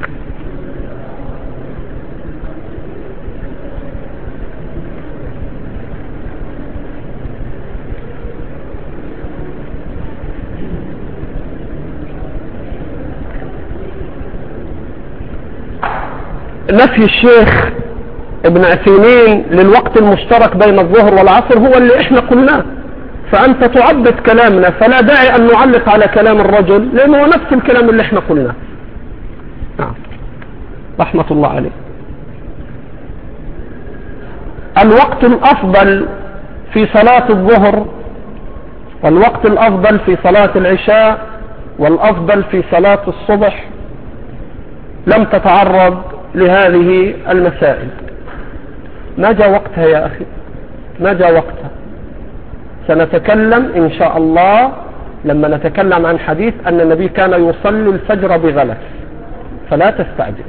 نفي الشيخ ابن عثيمين للوقت المشترك بين الظهر والعصر هو اللي احنا قلناه، فأنت تعبد كلامنا، فلا داعي أن نعلق على كلام الرجل لأنه نفس الكلام اللي احنا قلناه. نعم، رحمة الله عليه. الوقت الأفضل في صلاة الظهر والوقت الأفضل في صلاة العشاء والأفضل في صلاة الصبح لم تتعرض لهذه المسائل. ما جاء وقتها يا أخي، ما جاء وقتها. سنتكلم إن شاء الله لما نتكلم عن حديث أن النبي كان يصلي الفجر بغلس، فلا تستعجل.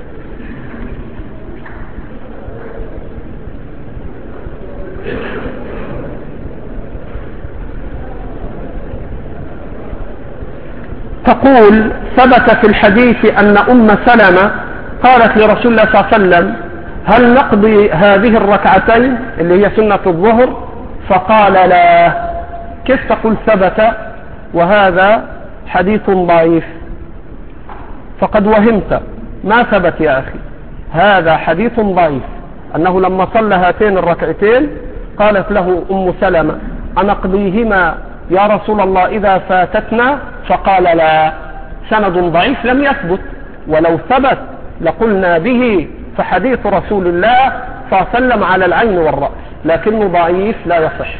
تقول ثبت في الحديث أن أم سلمة قالت لرسول الله صلى الله عليه وسلم هل نقضي هذه الركعتين اللي هي سنة الظهر؟ فقال لا. كيف تقول ثبت وهذا حديث ضعيف؟ فقد وهمت، ما ثبت يا أخي، هذا حديث ضعيف، أنه لما صلى هاتين الركعتين قالت له أم سلمة أنقضيهما يا رسول الله إذا فاتتنا؟ فقال لا. سند ضعيف لم يثبت، ولو ثبت لقلنا به، فحديث رسول الله صلى الله عليه وسلم على العين والرأس، لكنه ضعيف لا يصح.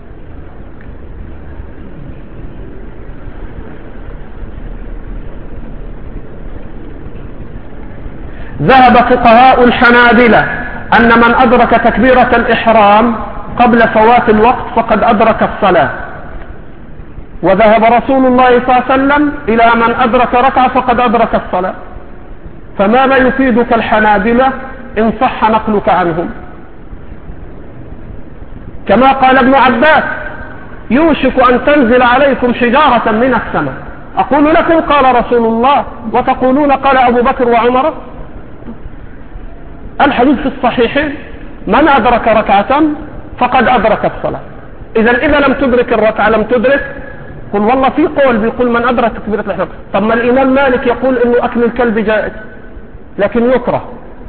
ذهب فقهاء الحنابلة أن من أدرك تكبيرة الإحرام قبل فوات الوقت فقد أدرك الصلاة، وذهب رسول الله صلى الله عليه وسلم إلى من أدرك ركعة فقد أدرك الصلاة. فماذا يفيدك الحنابلة إن صح نقلك عنهم؟ كما قال ابن عباس يوشك أن تنزل عليكم شجارة من السماء، أقول لكم قال رسول الله وتقولون قال أبو بكر وعمر. الحديث في الصحيحين من أدرك ركعة فقد أدرك الصلاة. إذا إذا لم تدرك الركعة لم تدرك. قل والله في قول بيقول من أدرك تكبيرة الإحرام. طب ما الإمام مالك يقول إنه أكل الكلب جائز لكن يكره.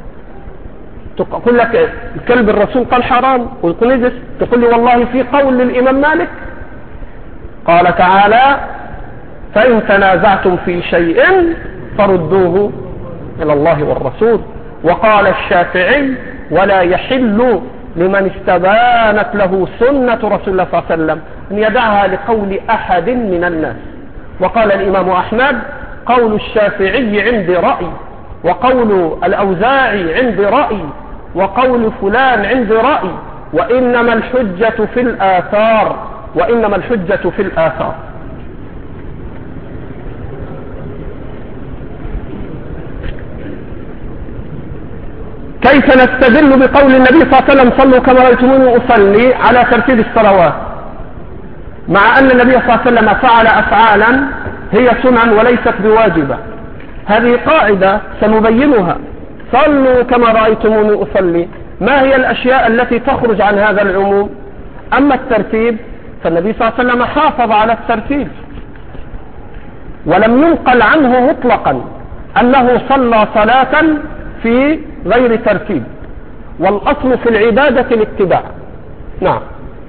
تقول لك الكلب الرسول قال حرام ويقول نجس، تقول لي والله في قول للإمام مالك. قال تعالى فإن تنازعتم في شيء فردوه إلى الله والرسول. وقال الشافعي ولا يحل لمن استبانت له سنة رسول الله صلى الله عليه وسلم أن يدعها لقول أحد من الناس. وقال الإمام أحمد قول الشافعي عندي رأي، وقول الأوزاعي عندي رأي، وقول فلان عندي رأي، وإنما الحجة في الآثار، وإنما الحجة في الآثار. كيف نستدل بقول النبي صلى الله عليه وسلم صلوا كما رأيتموني أصلي على ترتيب الصلوات، مع أن النبي صلى الله عليه وسلم فعل أفعالا هي سنن وليست بواجبة؟ هذه قاعدة سنبينها. صلوا كما رأيتموني أصلي، ما هي الأشياء التي تخرج عن هذا العموم؟ أما الترتيب فالنبي صلى الله عليه وسلم حافظ على الترتيب، ولم ينقل عنه مطلقا أنه صلى صلاة في غير ترتيب، والأصل في العبادة الاتباع. نعم.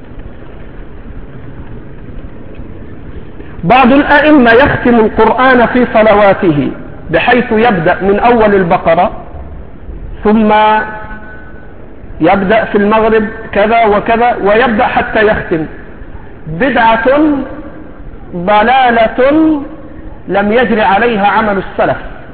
بعض الأئمة يختم القرآن في صلواته بحيث يبدأ من أول البقرة ثم يبدأ في المغرب كذا وكذا ويبدأ حتى يختم. بدعة ضلالة لم يجري عليها عمل السلف.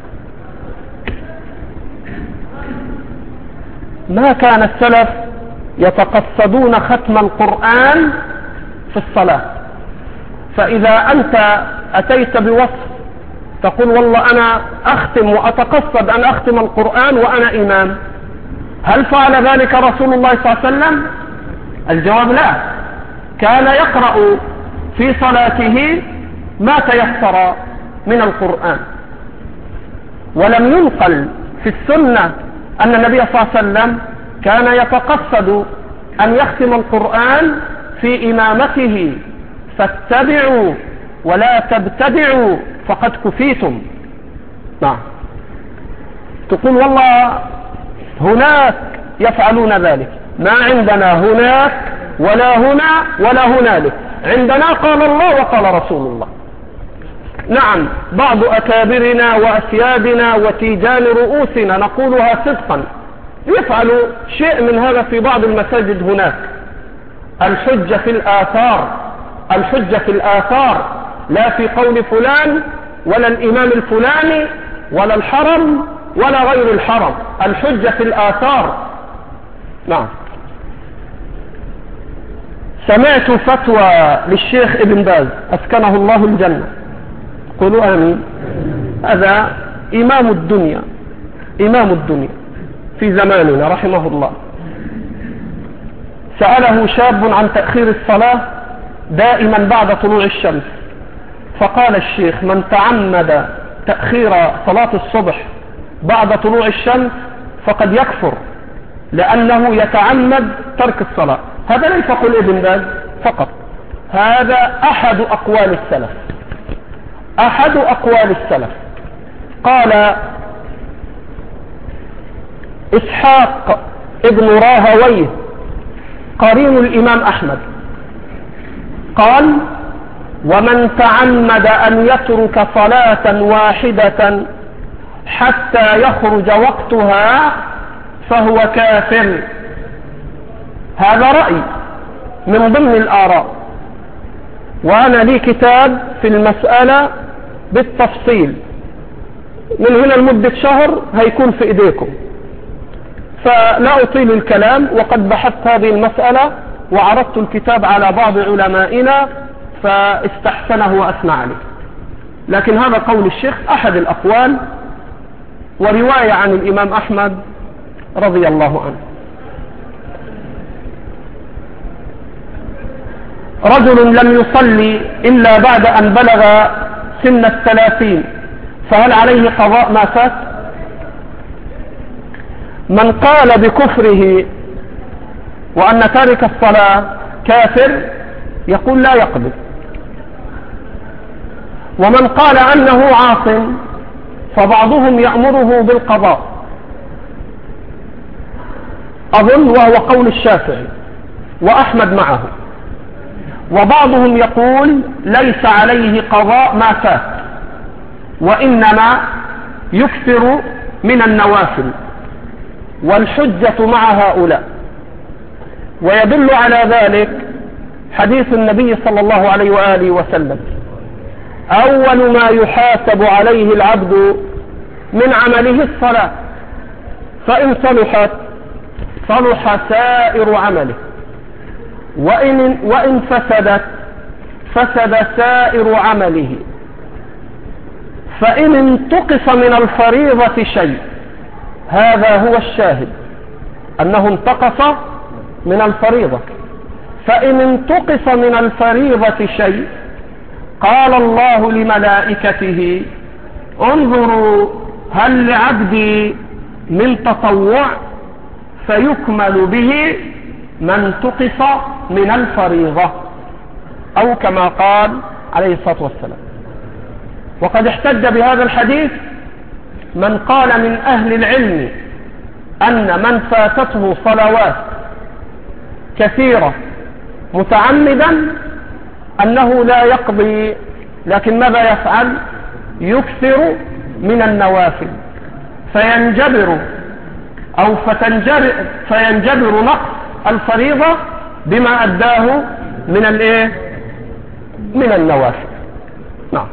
ما كان السلف يتقصدون ختم القرآن في الصلاة. فإذا أنت أتيت بوصف تقول والله أنا أختم وأتقصد أن أختم القرآن وأنا إمام، هل فعل ذلك رسول الله صلى الله عليه وسلم؟ الجواب لا. كان يقرأ في صلاته ما تيسر من القرآن، ولم ينقل في السنة أن النبي صلى الله عليه وسلم كان يتقصد أن يختم القرآن في إمامته. فاتبعوا ولا تبتدعوا فقد كفيتم. نعم. تقول والله هناك يفعلون ذلك، ما عندنا هناك ولا هنا ولا هنالك، عندنا قال الله وقال رسول الله. نعم، بعض أكابرنا وأسيادنا وتيجان رؤوسنا نقولها صدقا يفعل شيء من هذا في بعض المساجد هناك. الحجة في الآثار، الحجة في الآثار، لا في قول فلان ولا الإمام الفلاني ولا الحرم ولا غير الحرم، الحجة في الآثار. نعم. سمعت فتوى للشيخ ابن باز أسكنه الله الجنة، قولوا آمين. هذا إمام الدنيا، إمام الدنيا في زماننا رحمه الله. سأله شاب عن تأخير الصلاة دائما بعد طلوع الشمس، فقال الشيخ: من تعمد تأخير صلاة الصبح بعد طلوع الشمس فقد يكفر، لأنه يتعمد ترك الصلاة. هذا ليس قول ابن باز فقط، هذا أحد أقوال السلف، أحد أقوال السلف. قال إسحاق ابن راهويه قرين الإمام أحمد قال: ومن تعمد أن يترك صلاة واحدة حتى يخرج وقتها فهو كافر. هذا رأي من ضمن الآراء، وأنا لي كتاب في المسألة بالتفصيل، من هنا لمدة شهر هيكون في إيديكم، فلا أطيل الكلام. وقد بحثت هذه المسألة وعرضت الكتاب على بعض علمائنا فاستحسنه وأثنى عليه، لكن هذا قول الشيخ أحد الأقوال، ورواية عن الإمام أحمد رضي الله عنه. رجل لم يصلي إلا بعد أن بلغ سن الثلاثين، فهل عليه قضاء ما فات؟ من قال بكفره وأن تارك الصلاة كافر يقول لا يقضي، ومن قال أنه عاص فبعضهم يأمره بالقضاء، أظن وهو قول الشافعي وأحمد معه، وبعضهم يقول ليس عليه قضاء ما فات، وإنما يكثر من النوافل، والحجة مع هؤلاء. ويدل على ذلك حديث النبي صلى الله عليه وآله وسلم: أول ما يحاسب عليه العبد من عمله الصلاة، فإن صلحت صلح سائر عمله، وإن, وإن فسدت فسد سائر عمله، فإن انتقص من الفريضة شيء، هذا هو الشاهد أنه انتقص من الفريضة، فإن انتقص من الفريضة شيء قال الله لملائكته: انظروا هل لعبدي من تطوع فيكمل به ما انتقص من الفريضة، أو كما قال عليه الصلاة والسلام. وقد احتج بهذا الحديث من قال من أهل العلم أن من فاتته صلوات كثيرة متعمدا أنه لا يقضي، لكن ماذا يفعل؟ يكثر من النوافل، فينجبر أو فتنجبر فينجبر نقص الفريضة بما أداه من الإيه؟ من النوافل. نعم.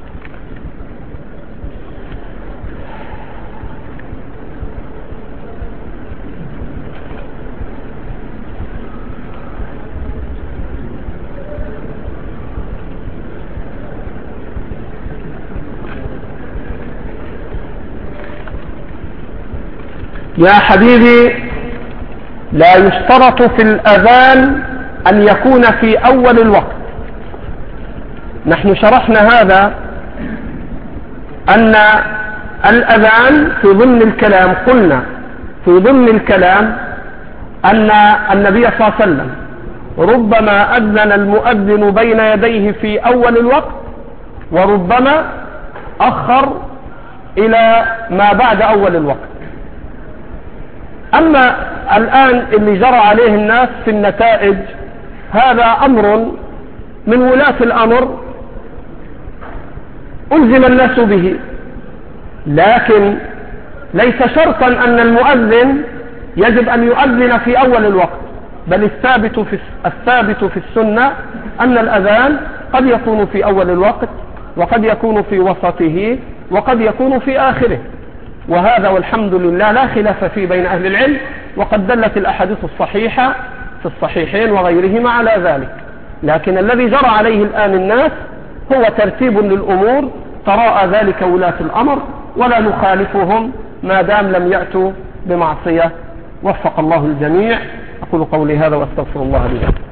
يا حبيبي، لا يشترط في الأذان أن يكون في أول الوقت. نحن شرحنا هذا، أن الأذان في ضمن الكلام، قلنا في ضمن الكلام أن النبي صلى الله عليه وسلم ربما أذن المؤذن بين يديه في أول الوقت، وربما أخر إلى ما بعد أول الوقت. أما الآن اللي جرى عليه الناس في النتائج، هذا أمر من ولاة الأمر ألزم الناس به، لكن ليس شرطا أن المؤذن يجب أن يؤذن في أول الوقت، بل الثابت في الثابت في السنة أن الأذان قد يكون في أول الوقت، وقد يكون في وسطه، وقد يكون في آخره، وهذا والحمد لله لا خلاف فيه بين أهل العلم. وقد دلت الأحاديث الصحيحة في الصحيحين وغيرهما على ذلك، لكن الذي جرى عليه الآن الناس هو ترتيب للأمور، تراءى ذلك ولاة الأمر، ولا نخالفهم ما دام لم يأتوا بمعصية. وفق الله الجميع. أقول قولي هذا وأستغفر الله لي.